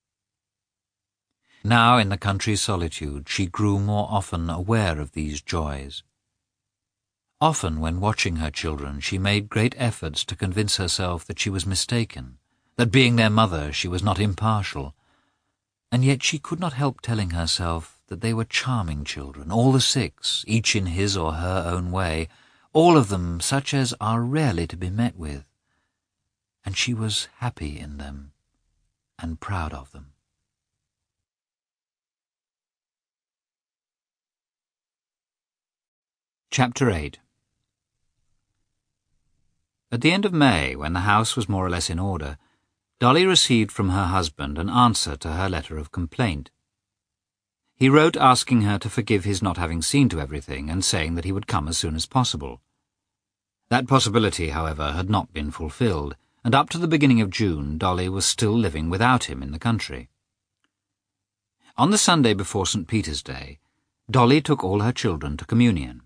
Now in the country's solitude she grew more often aware of these joys. Often when watching her children she made great efforts to convince herself that she was mistaken, that being their mother she was not impartial, and yet she could not help telling herself that they were charming children, all the six, each in his or her own way, all of them such as are rarely to be met with, and she was happy in them and proud of them. Chapter eight. At the end of May, when the house was more or less in order, Dolly received from her husband an answer to her letter of complaint. He wrote asking her to forgive his not having seen to everything and saying that he would come as soon as possible. That possibility, however, had not been fulfilled, and up to the beginning of June Dolly was still living without him in the country. On the Sunday before Saint Peter's Day, Dolly took all her children to communion.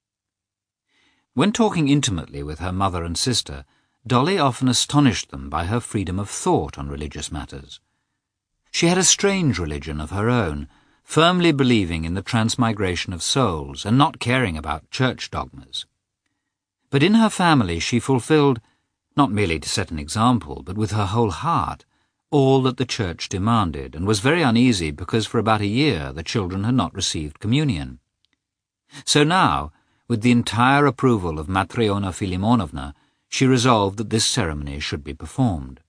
When talking intimately with her mother and sister, Dolly often astonished them by her freedom of thought on religious matters. She had a strange religion of her own, firmly believing in the transmigration of souls and not caring about church dogmas. But in her family she fulfilled, not merely to set an example, but with her whole heart, all that the church demanded, and was very uneasy because for about a year the children had not received communion. So now, with the entire approval of Matryona Filimonovna, she resolved that this ceremony should be performed.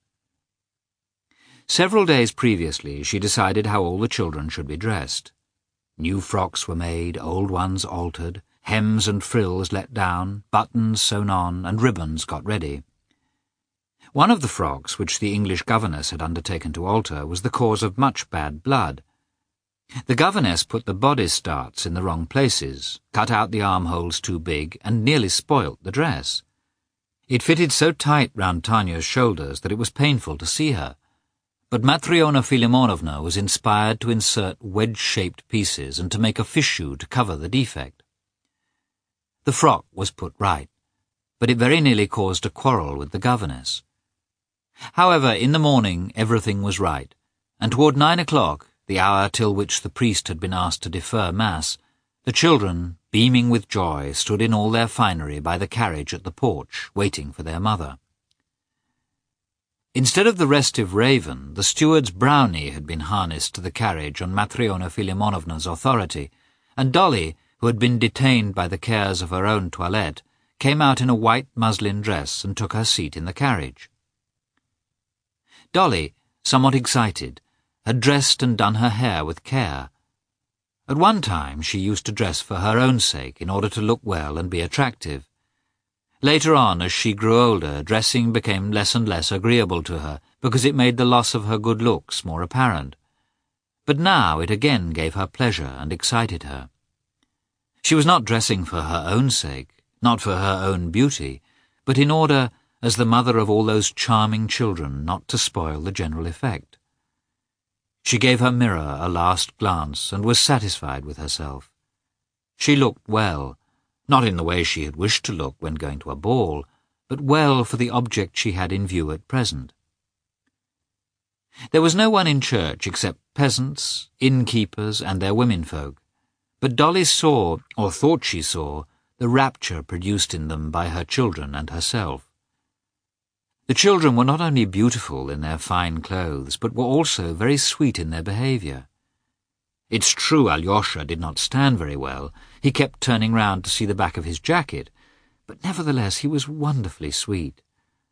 Several days previously she decided how all the children should be dressed. New frocks were made, old ones altered, hems and frills let down, buttons sewn on, and ribbons got ready. One of the frocks, which the English governess had undertaken to alter, was the cause of much bad blood. The governess put the bodice darts in the wrong places, cut out the armholes too big, and nearly spoilt the dress. It fitted so tight round Tanya's shoulders that it was painful to see her, but Matryona Filimonovna was inspired to insert wedge-shaped pieces and to make a fichu to cover the defect. The frock was put right, but it very nearly caused a quarrel with the governess. However, in the morning everything was right, and toward nine o'clock, the hour till which the priest had been asked to defer Mass, the children, beaming with joy, stood in all their finery by the carriage at the porch, waiting for their mother. Instead of the restive raven, the steward's brownie had been harnessed to the carriage on Matryona Filimonovna's authority, and Dolly, who had been detained by the cares of her own toilette, came out in a white muslin dress and took her seat in the carriage. Dolly, somewhat excited, had dressed and done her hair with care. At one time she used to dress for her own sake in order to look well and be attractive. Later on, as she grew older, dressing became less and less agreeable to her because it made the loss of her good looks more apparent. But now it again gave her pleasure and excited her. She was not dressing for her own sake, not for her own beauty, but in order, as the mother of all those charming children, not to spoil the general effect. She gave her mirror a last glance and was satisfied with herself. She looked well, not in the way she had wished to look when going to a ball, but well for the object she had in view at present. There was no one in church except peasants, innkeepers, and their womenfolk, but Dolly saw, or thought she saw, the rapture produced in them by her children and herself. The children were not only beautiful in their fine clothes, but were also very sweet in their behaviour. It's true Alyosha did not stand very well. He kept turning round to see the back of his jacket, but nevertheless he was wonderfully sweet.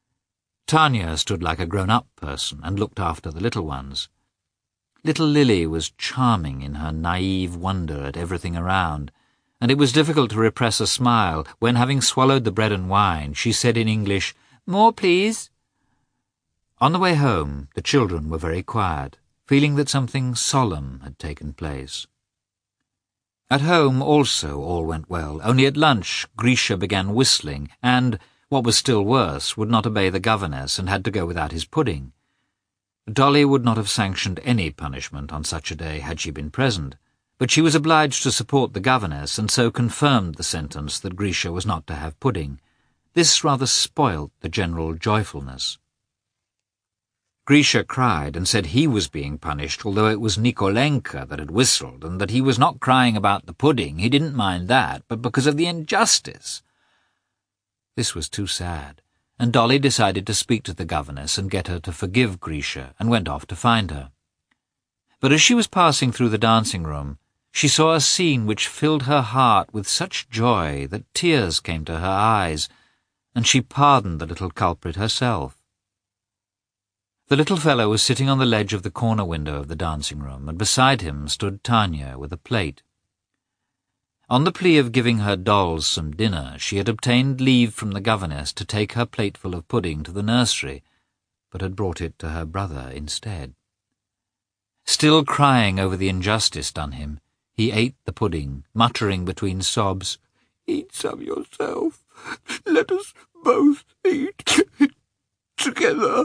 Tanya stood like a grown-up person and looked after the little ones. Little Lily was charming in her naive wonder at everything around, and it was difficult to repress a smile when, having swallowed the bread and wine, she said in English, "More, please." On the way home, the children were very quiet, feeling that something solemn had taken place. At home also all went well, only at lunch Grisha began whistling and, what was still worse, would not obey the governess and had to go without his pudding. Dolly would not have sanctioned any punishment on such a day had she been present, but she was obliged to support the governess and so confirmed the sentence that Grisha was not to have pudding. This rather spoilt the general joyfulness. Grisha cried and said he was being punished, although it was Nikolenka that had whistled, and that he was not crying about the pudding, he didn't mind that, but because of the injustice. This was too sad, and Dolly decided to speak to the governess and get her to forgive Grisha, and went off to find her. But as she was passing through the dancing-room, she saw a scene which filled her heart with such joy that tears came to her eyes, and she pardoned the little culprit herself. The little fellow was sitting on the ledge of the corner window of the dancing-room, and beside him stood Tanya with a plate. On the plea of giving her dolls some dinner, she had obtained leave from the governess to take her plateful of pudding to the nursery, but had brought it to her brother instead. Still crying over the injustice done him, he ate the pudding, muttering between sobs, "Eat some yourself. Let us both eat together."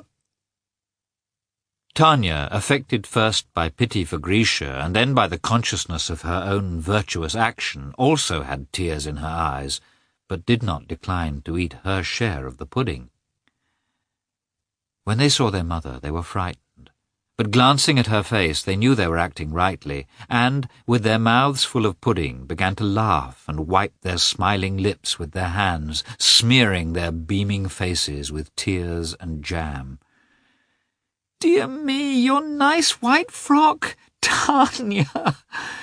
Tanya, affected first by pity for Grisha and then by the consciousness of her own virtuous action, also had tears in her eyes, but did not decline to eat her share of the pudding. When they saw their mother, they were frightened, but glancing at her face, they knew they were acting rightly, and, with their mouths full of pudding, began to laugh and wipe their smiling lips with their hands, smearing their beaming faces with tears and jam. "Dear me, your nice white frock, Tanya!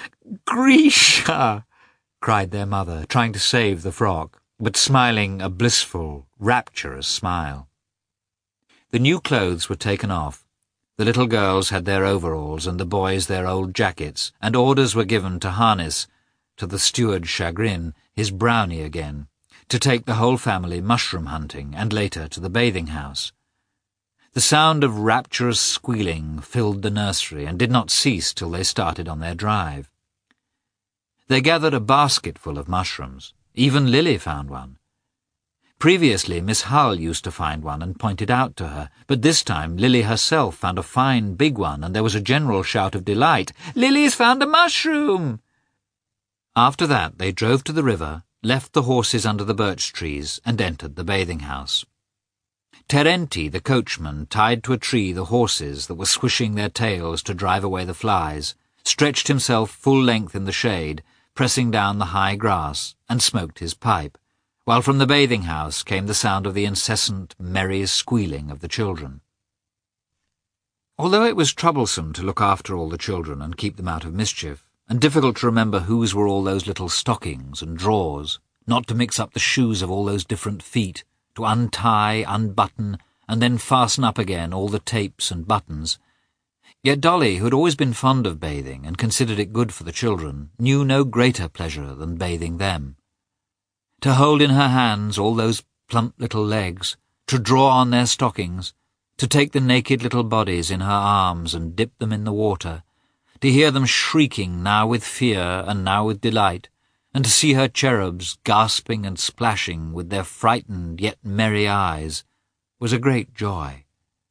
Grisha!" cried their mother, trying to save the frock, but smiling a blissful, rapturous smile. The new clothes were taken off. The little girls had their overalls and the boys their old jackets, and orders were given to harness, to the steward's chagrin, his brownie again, to take the whole family mushroom hunting, and later to the bathing house. The sound of rapturous squealing filled the nursery and did not cease till they started on their drive. They gathered a basketful of mushrooms. Even Lily found one. Previously, Miss Hull used to find one and point it out to her, but this time Lily herself found a fine big one, and there was a general shout of delight. "Lily's found a mushroom!" After that they drove to the river, left the horses under the birch trees, and entered the bathing house. Terenti, the coachman, tied to a tree the horses that were swishing their tails to drive away the flies, stretched himself full length in the shade, pressing down the high grass, and smoked his pipe, while from the bathing house came the sound of the incessant, merry squealing of the children. Although it was troublesome to look after all the children and keep them out of mischief, and difficult to remember whose were all those little stockings and drawers, not to mix up the shoes of all those different feet, to untie, unbutton, and then fasten up again all the tapes and buttons, yet Dolly, who had always been fond of bathing and considered it good for the children, knew no greater pleasure than bathing them. To hold in her hands all those plump little legs, to draw on their stockings, to take the naked little bodies in her arms and dip them in the water, to hear them shrieking now with fear and now with delight, and to see her cherubs gasping and splashing with their frightened yet merry eyes, was a great joy.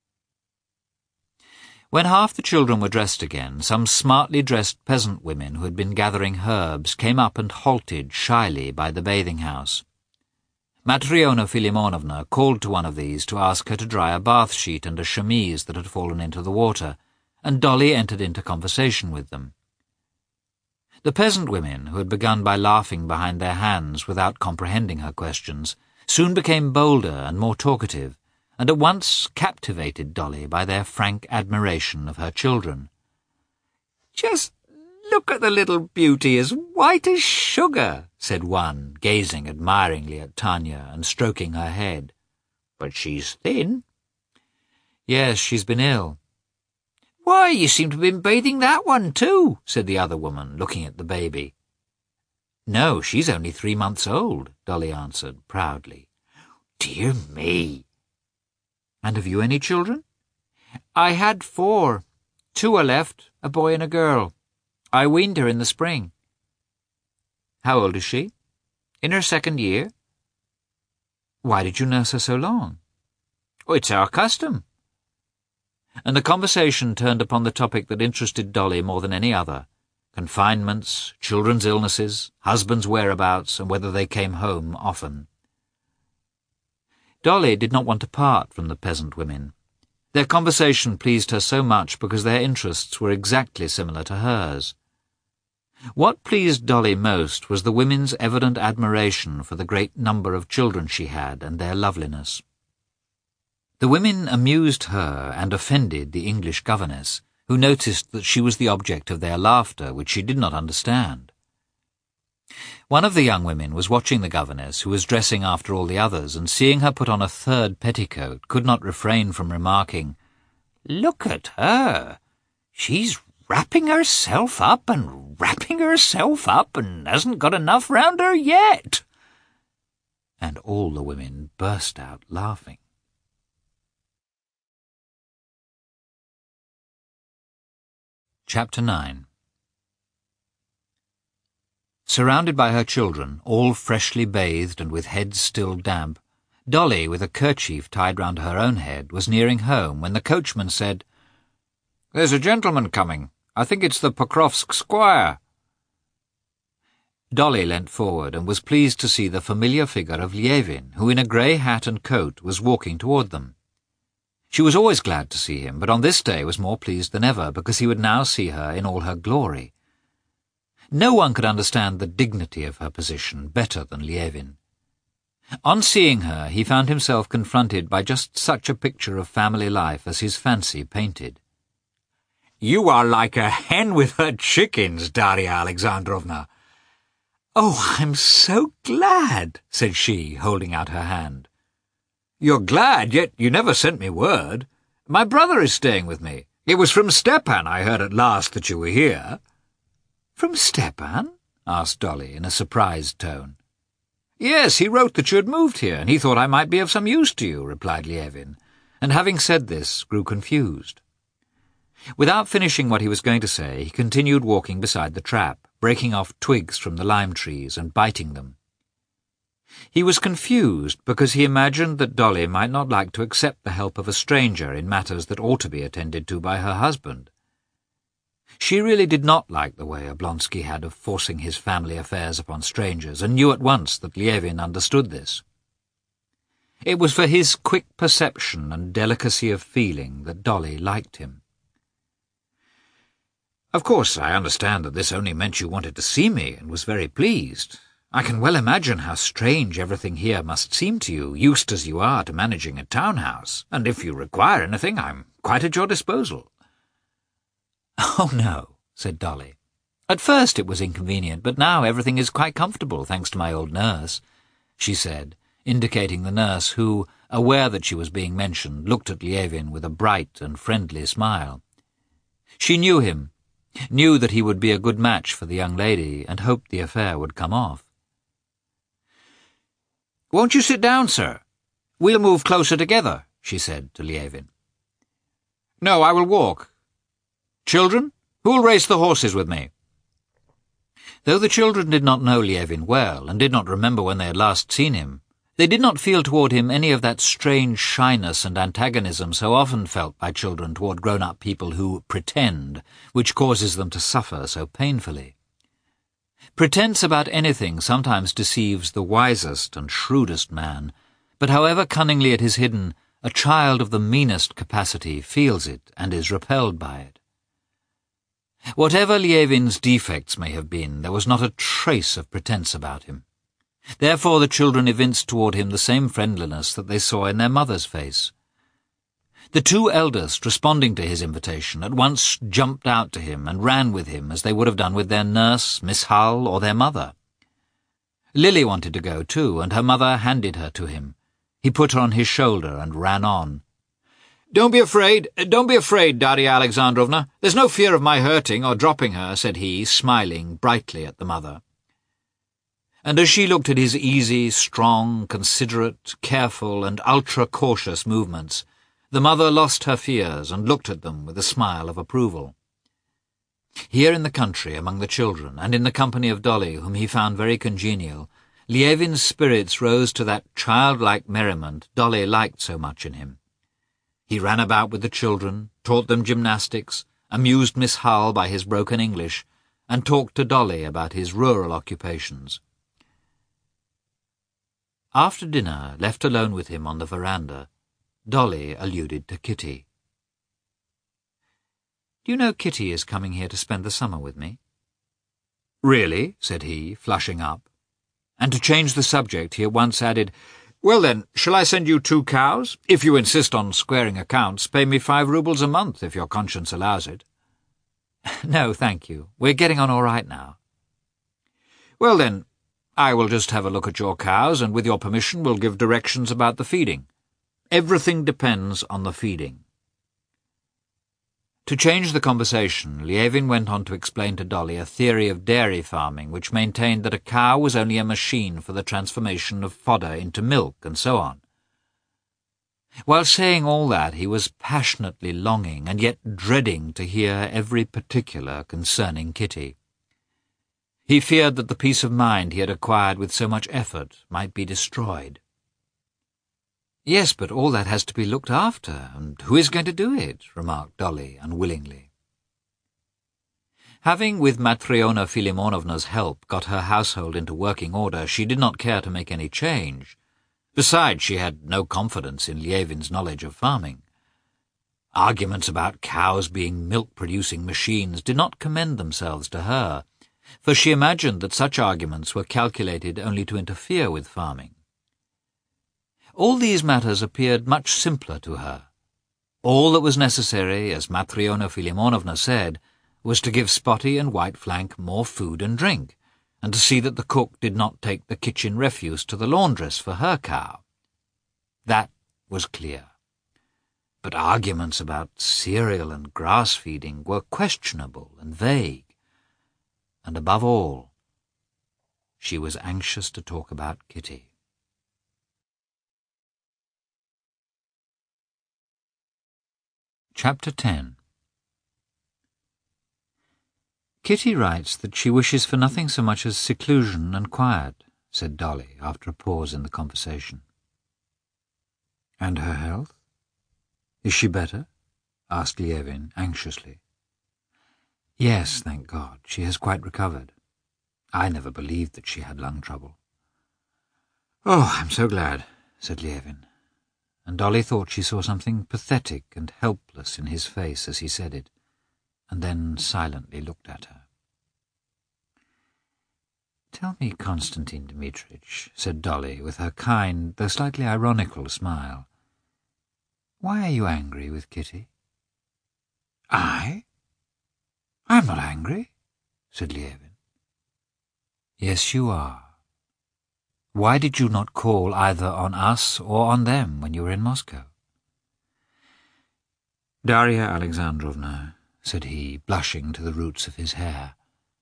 When half the children were dressed again, some smartly dressed peasant women who had been gathering herbs came up and halted shyly by the bathing house. Matryona Filimonovna called to one of these to ask her to dry a bath sheet and a chemise that had fallen into the water, and Dolly entered into conversation with them. The peasant women, who had begun by laughing behind their hands without comprehending her questions, soon became bolder and more talkative, and at once captivated Dolly by their frank admiration of her children. "Just look at the little beauty, as white as sugar," said one, gazing admiringly at Tanya and stroking her head. "But she's thin." "Yes, she's been ill." "Why, you seem to have been bathing that one too," said the other woman, looking at the baby. "No, she's only three months old," Dolly answered proudly. "Dear me!" "And have you any children?" "I had four. Two are left, a boy and a girl. I weaned her in the spring." "How old is she?" "In her second year." "Why did you nurse her so long?" "Oh, it's our custom." And the conversation turned upon the topic that interested Dolly more than any other: confinements, children's illnesses, husbands' whereabouts, and whether they came home often. Dolly did not want to part from the peasant women. Their conversation pleased her so much because their interests were exactly similar to hers. What pleased Dolly most was the women's evident admiration for the great number of children she had and their loveliness. The women amused her and offended the English governess, who noticed that she was the object of their laughter, which she did not understand. One of the young women was watching the governess, who was dressing after all the others, and seeing her put on a third petticoat, could not refrain from remarking, "Look at her! She's wrapping herself up and wrapping herself up and hasn't got enough round her yet." And all the women burst out laughing. Chapter nine. Surrounded by her children, all freshly bathed and with heads still damp, Dolly, with a kerchief tied round her own head, was nearing home when the coachman said, "There's a gentleman coming. I think it's the Pokrovsk squire." Dolly leant forward and was pleased to see the familiar figure of Lievin, who in a grey hat and coat was walking toward them. She was always glad to see him, but on this day was more pleased than ever, because he would now see her in all her glory. No one could understand the dignity of her position better than Lievin. On seeing her, he found himself confronted by just such a picture of family life as his fancy painted. "You are like a hen with her chickens, Darya Alexandrovna." "Oh, I'm so glad," said she, holding out her hand. "You're glad, yet you never sent me word. My brother is staying with me. It was from Stepan I heard at last that you were here." "From Stepan?" asked Dolly in a surprised tone. "Yes, he wrote that you had moved here, and he thought I might be of some use to you," replied Lievin, and having said this, grew confused. Without finishing what he was going to say, he continued walking beside the trap, breaking off twigs from the lime trees and biting them. He was confused because he imagined that Dolly might not like to accept the help of a stranger in matters that ought to be attended to by her husband. She really did not like the way Oblonsky had of forcing his family affairs upon strangers, and knew at once that Lievin understood this. It was for his quick perception and delicacy of feeling that Dolly liked him. "Of course, I understand that this only meant you wanted to see me, and was very pleased. I can well imagine how strange everything here must seem to you, used as you are to managing a town-house, and if you require anything, I'm quite at your disposal." "Oh, no," said Dolly. "At first it was inconvenient, but now everything is quite comfortable, thanks to my old nurse," she said, indicating the nurse who, aware that she was being mentioned, looked at Lievin with a bright and friendly smile. She knew him, knew that he would be a good match for the young lady, and hoped the affair would come off. "Won't you sit down, sir? We'll move closer together," she said to Lievin. "No, I will walk. Children, who will race the horses with me?" Though the children did not know Lievin well, and did not remember when they had last seen him, they did not feel toward him any of that strange shyness and antagonism so often felt by children toward grown-up people who pretend, which causes them to suffer so painfully. Pretense about anything sometimes deceives the wisest and shrewdest man, but however cunningly it is hidden, a child of the meanest capacity feels it and is repelled by it. Whatever Lievin's defects may have been, there was not a trace of pretense about him. Therefore the children evinced toward him the same friendliness that they saw in their mother's face. The two eldest, responding to his invitation, at once jumped out to him and ran with him as they would have done with their nurse, Miss Hull, or their mother. Lily wanted to go too, and her mother handed her to him. He put her on his shoulder and ran on. "Don't be afraid, don't be afraid, Darya Alexandrovna. There's no fear of my hurting or dropping her," said he, smiling brightly at the mother. And as she looked at his easy, strong, considerate, careful, and ultra-cautious movements, the mother lost her fears and looked at them with a smile of approval. Here in the country, among the children, and in the company of Dolly, whom he found very congenial, Lievin's spirits rose to that childlike merriment Dolly liked so much in him. He ran about with the children, taught them gymnastics, amused Miss Hull by his broken English, and talked to Dolly about his rural occupations. After dinner, left alone with him on the veranda, Dolly alluded to Kitty. "Do you know Kitty is coming here to spend the summer with me?" "Really?" said he, flushing up. And to change the subject, he at once added, "Well then, shall I send you two cows? If you insist on squaring accounts, pay me five roubles a month, if your conscience allows it." "No, thank you. We're getting on all right now." "Well then, I will just have a look at your cows, and with your permission will give directions about the feeding. Everything depends on the feeding." To change the conversation, Lievin went on to explain to Dolly a theory of dairy farming which maintained that a cow was only a machine for the transformation of fodder into milk, and so on. While saying all that, he was passionately longing and yet dreading to hear every particular concerning Kitty. He feared that the peace of mind he had acquired with so much effort might be destroyed. "Yes, but all that has to be looked after, and who is going to do it?" remarked Dolly unwillingly. Having, with Matryona Filimonovna's help, got her household into working order, she did not care to make any change. Besides, she had no confidence in Lievin's knowledge of farming. Arguments about cows being milk-producing machines did not commend themselves to her, for she imagined that such arguments were calculated only to interfere with farming. All these matters appeared much simpler to her. All that was necessary, as Matryona Filimonovna said, was to give Spotty and White Flank more food and drink, and to see that the cook did not take the kitchen refuse to the laundress for her cow. That was clear. But arguments about cereal and grass-feeding were questionable and vague, and above all, she was anxious to talk about Kitty. Chapter ten. "Kitty writes that she wishes for nothing so much as seclusion and quiet," said Dolly, after a pause in the conversation. "And her health? Is she better?" asked Lievin anxiously. "Yes, thank God, she has quite recovered. I never believed that she had lung trouble." "Oh, I'm so glad," said Lievin, and Dolly thought she saw something pathetic and helpless in his face as he said it, and then silently looked at her. "Tell me, Konstantin Dmitrich," said Dolly, with her kind, though slightly ironical smile, "why are you angry with Kitty?" "I? I'm not angry," said Lievin. "Yes, you are. Why did you not call either on us or on them when you were in Moscow?" "Darya Alexandrovna," said he, blushing to the roots of his hair,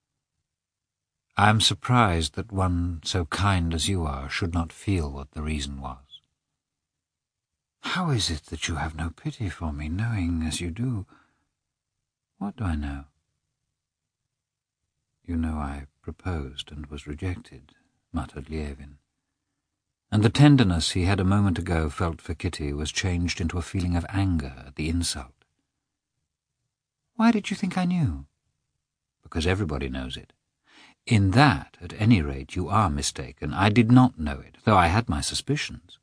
"I am surprised that one so kind as you are should not feel what the reason was." "How is it that you have no pity for me, knowing as you do?" "What do I know?" "You know I proposed and was rejected," muttered Lievin, and the tenderness he had a moment ago felt for Kitty was changed into a feeling of anger at the insult. "Why did you think I knew?" "Because everybody knows it. In that, at any rate, you are mistaken. I did not know it, though I had my suspicions."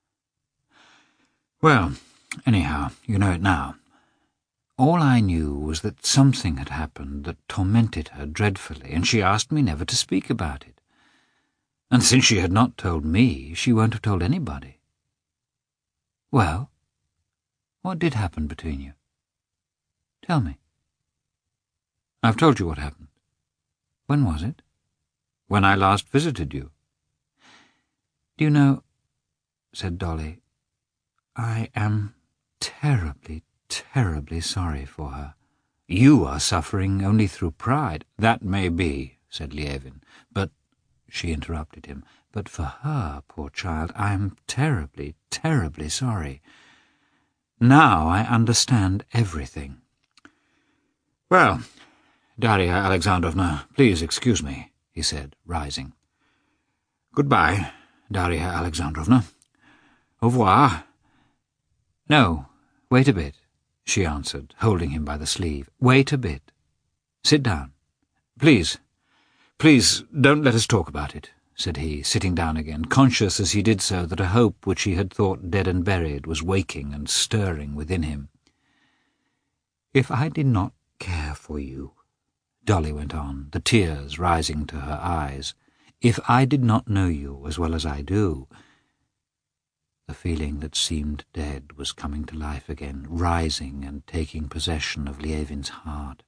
"Well, anyhow, you know it now. All I knew was that something had happened that tormented her dreadfully, and she asked me never to speak about it. And since she had not told me, she won't have told anybody." "Well, what did happen between you? Tell me." "I've told you what happened." "When was it?" "When I last visited you." "Do you know," said Dolly, "I am terribly, terribly sorry for her." "You are suffering only through pride." "That may be," said Lievin, "but—" She interrupted him. "But for her, poor child, I am terribly, terribly sorry. Now I understand everything." "Well, Darya Alexandrovna, please excuse me," he said, rising. "Goodbye, Darya Alexandrovna. Au revoir." "No, wait a bit," she answered, holding him by the sleeve. "Wait a bit. Sit down. Please, please, don't let us talk about it," said he, sitting down again, conscious as he did so that a hope which he had thought dead and buried was waking and stirring within him. "If I did not care for you," Dolly went on, the tears rising to her eyes, "if I did not know you as well as I do—" The feeling that seemed dead was coming to life again, rising and taking possession of Lievin's heart.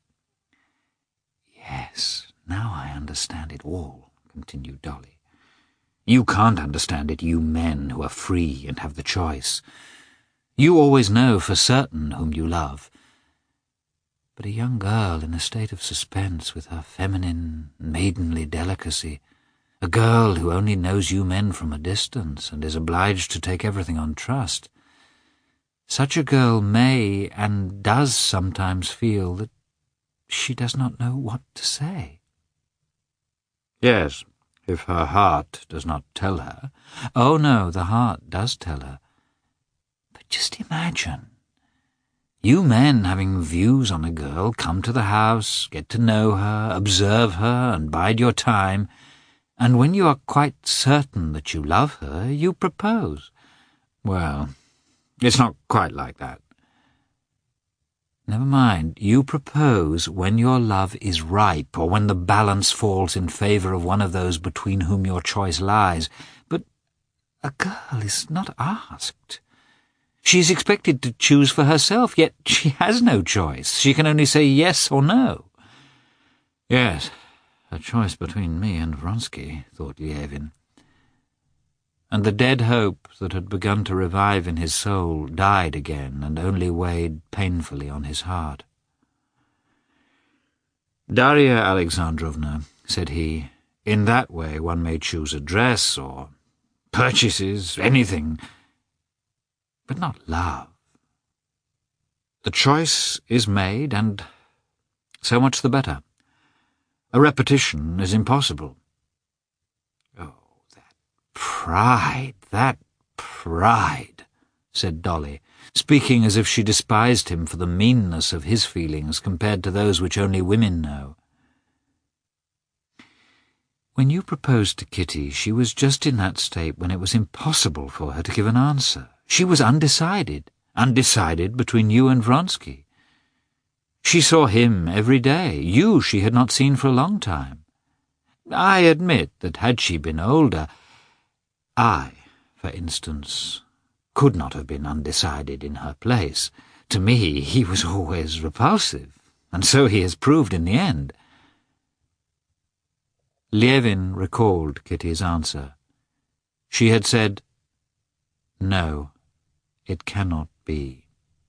"Yes, now I understand it all," continued Dolly. "You can't understand it, you men who are free and have the choice. You always know for certain whom you love. But a young girl in a state of suspense with her feminine, maidenly delicacy, a girl who only knows you men from a distance and is obliged to take everything on trust, such a girl may and does sometimes feel that she does not know what to say. Yes, if her heart does not tell her. Oh no, the heart does tell her. But just imagine, you men having views on a girl, come to the house, get to know her, observe her, and bide your time, and when you are quite certain that you love her, you propose. Well, it's not quite like that. Never mind, you propose when your love is ripe, or when the balance falls in favour of one of those between whom your choice lies. But a girl is not asked. She is expected to choose for herself, yet she has no choice. She can only say yes or no. Yes, a choice between me and Vronsky, thought Lievin. And the dead hope that had begun to revive in his soul died again and only weighed painfully on his heart. "Darya Alexandrovna," said he, "in that way one may choose a dress or purchases, anything, but not love. The choice is made, and so much the better. A repetition is impossible." "Pride, that pride," said Dolly, speaking as if she despised him for the meanness of his feelings compared to those which only women know. When you proposed to Kitty, she was just in that state when it was impossible for her to give an answer. She was undecided, undecided between you and Vronsky. She saw him every day. You she had not seen for a long time. I admit that had she been older, I, for instance, could not have been undecided in her place. To me he was always repulsive, and so he has proved in the end. Lievin recalled Kitty's answer. She had said, "No, it cannot be."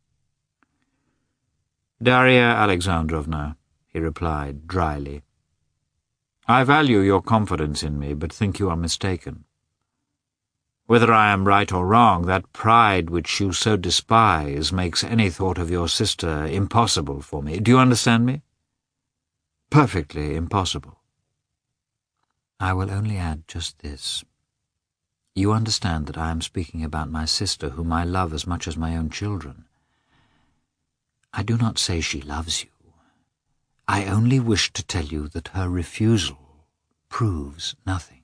"Darya Alexandrovna," he replied dryly, "I value your confidence in me, but think you are mistaken. Whether I am right or wrong, that pride which you so despise makes any thought of your sister impossible for me. Do you understand me? Perfectly impossible. I will only add just this. You understand that I am speaking about my sister, whom I love as much as my own children. I do not say she loves you. I only wish to tell you that her refusal proves nothing."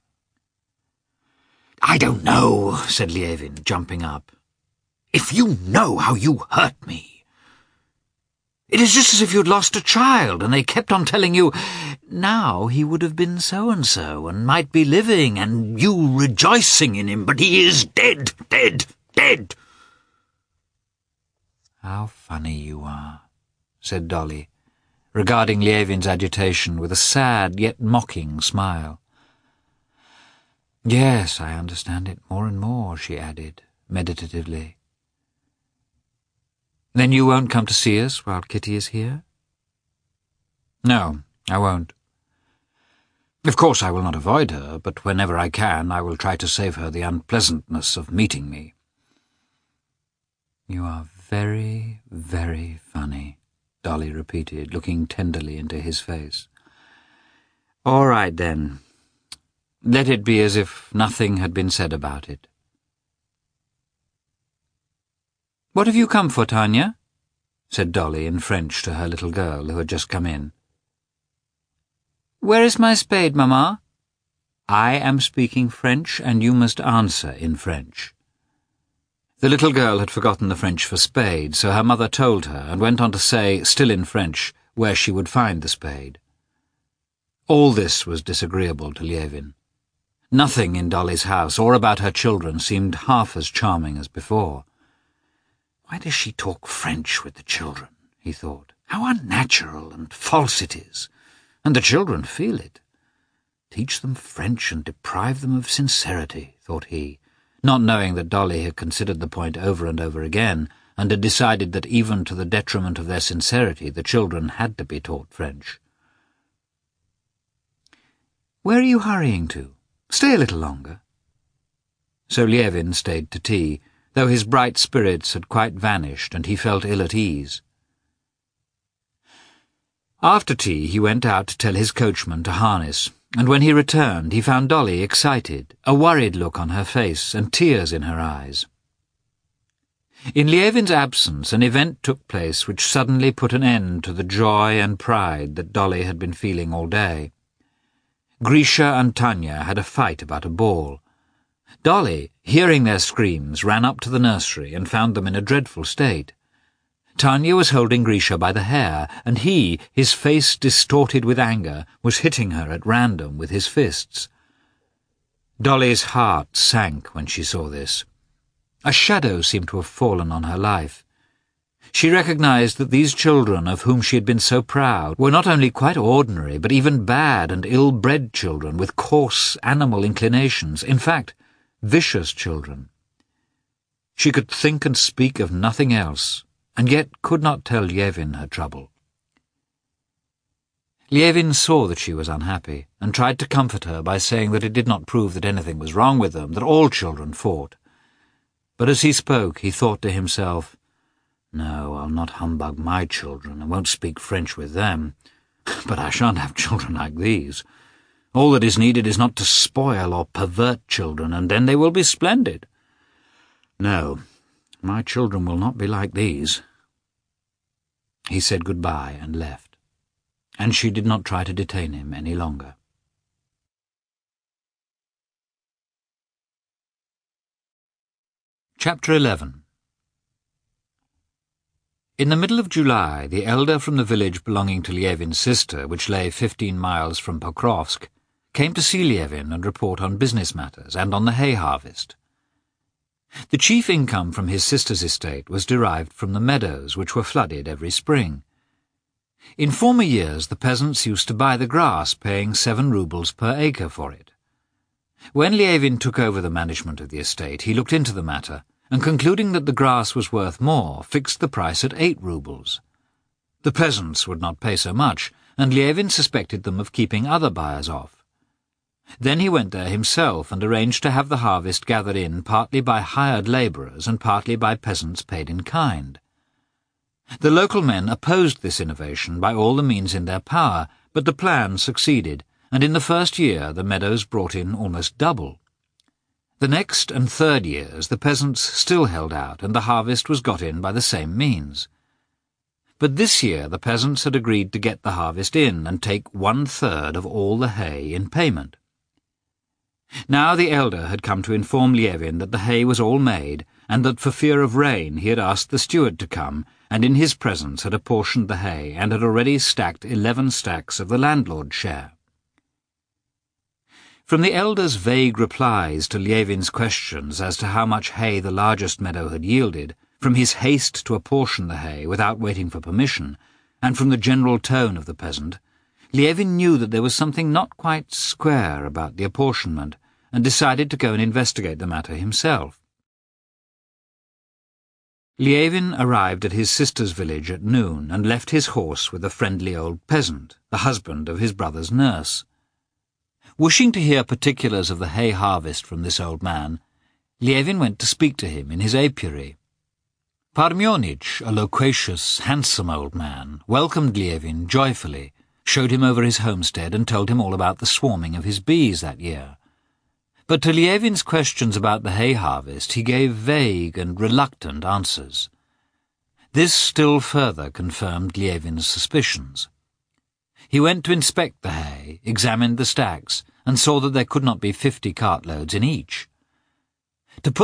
"I don't know," said Lievin, jumping up. "If you know how you hurt me. It is just as if you'd lost a child, and they kept on telling you, now he would have been so-and-so, and might be living, and you rejoicing in him, but he is dead, dead, dead." "How funny you are," said Dolly, regarding Lievin's agitation with a sad yet mocking smile. "Yes, I understand it more and more," she added, meditatively. "Then you won't come to see us while Kitty is here?" "No, I won't. Of course I will not avoid her, but whenever I can I will try to save her the unpleasantness of meeting me." "You are very, very funny," Dolly repeated, looking tenderly into his face. "All right, then. Let it be as if nothing had been said about it." "What have you come for, Tanya?" said Dolly in French to her little girl, who had just come in. "Where is my spade, Mamma?" "I am speaking French, and you must answer in French." The little girl had forgotten the French for spade, so her mother told her, and went on to say, still in French, where she would find the spade. All this was disagreeable to Lievin. Nothing in Dolly's house or about her children seemed half as charming as before. "Why does she talk French with the children?" he thought. "How unnatural and false it is, and the children feel it. Teach them French and deprive them of sincerity," thought he, not knowing that Dolly had considered the point over and over again, and had decided that even to the detriment of their sincerity the children had to be taught French. "Where are you hurrying to? Stay a little longer." So Lievin stayed to tea, though his bright spirits had quite vanished and he felt ill at ease. After tea he went out to tell his coachman to harness, and when he returned he found Dolly excited, a worried look on her face and tears in her eyes. In Lievin's absence an event took place which suddenly put an end to the joy and pride that Dolly had been feeling all day. Grisha and Tanya had a fight about a ball. Dolly, hearing their screams, ran up to the nursery and found them in a dreadful state. Tanya was holding Grisha by the hair, and he, his face distorted with anger, was hitting her at random with his fists. Dolly's heart sank when she saw this. A shadow seemed to have fallen on her life. She recognized that these children of whom she had been so proud were not only quite ordinary, but even bad and ill-bred children with coarse animal inclinations, in fact, vicious children. She could think and speak of nothing else, and yet could not tell Lievin her trouble. Lievin saw that she was unhappy, and tried to comfort her by saying that it did not prove that anything was wrong with them, that all children fought. But as he spoke, he thought to himself, "No, I'll not humbug my children, and won't speak French with them. But I shan't have children like these. All that is needed is not to spoil or pervert children, and then they will be splendid. No, my children will not be like these." He said goodbye and left, and she did not try to detain him any longer. Chapter eleven. In the middle of July, the elder from the village belonging to Lievin's sister, which lay fifteen miles from Pokrovsk, came to see Lievin and report on business matters and on the hay harvest. The chief income from his sister's estate was derived from the meadows, which were flooded every spring. In former years the peasants used to buy the grass, paying seven roubles per acre for it. When Lievin took over the management of the estate, he looked into the matter, and concluding that the grass was worth more, fixed the price at eight roubles. The peasants would not pay so much, and Lievin suspected them of keeping other buyers off. Then he went there himself and arranged to have the harvest gathered in partly by hired labourers and partly by peasants paid in kind. The local men opposed this innovation by all the means in their power, but the plan succeeded, and in the first year the meadows brought in almost double. The next and third years the peasants still held out, and the harvest was got in by the same means. But this year the peasants had agreed to get the harvest in and take one-third of all the hay in payment. Now the elder had come to inform Lievin that the hay was all made, and that for fear of rain he had asked the steward to come, and in his presence had apportioned the hay, and had already stacked eleven stacks of the landlord's share. From the elder's vague replies to Lievin's questions as to how much hay the largest meadow had yielded, from his haste to apportion the hay without waiting for permission, and from the general tone of the peasant, Lievin knew that there was something not quite square about the apportionment, and decided to go and investigate the matter himself. Lievin arrived at his sister's village at noon, and left his horse with a friendly old peasant, the husband of his brother's nurse. Wishing to hear particulars of the hay harvest from this old man, Lievin went to speak to him in his apiary. Parmenitch, a loquacious, handsome old man, welcomed Lievin joyfully, showed him over his homestead, and told him all about the swarming of his bees that year. But to Lievin's questions about the hay harvest he gave vague and reluctant answers. This still further confirmed Lievin's suspicions. He went to inspect the hay, examined the stacks, and saw that there could not be fifty cartloads in each. To put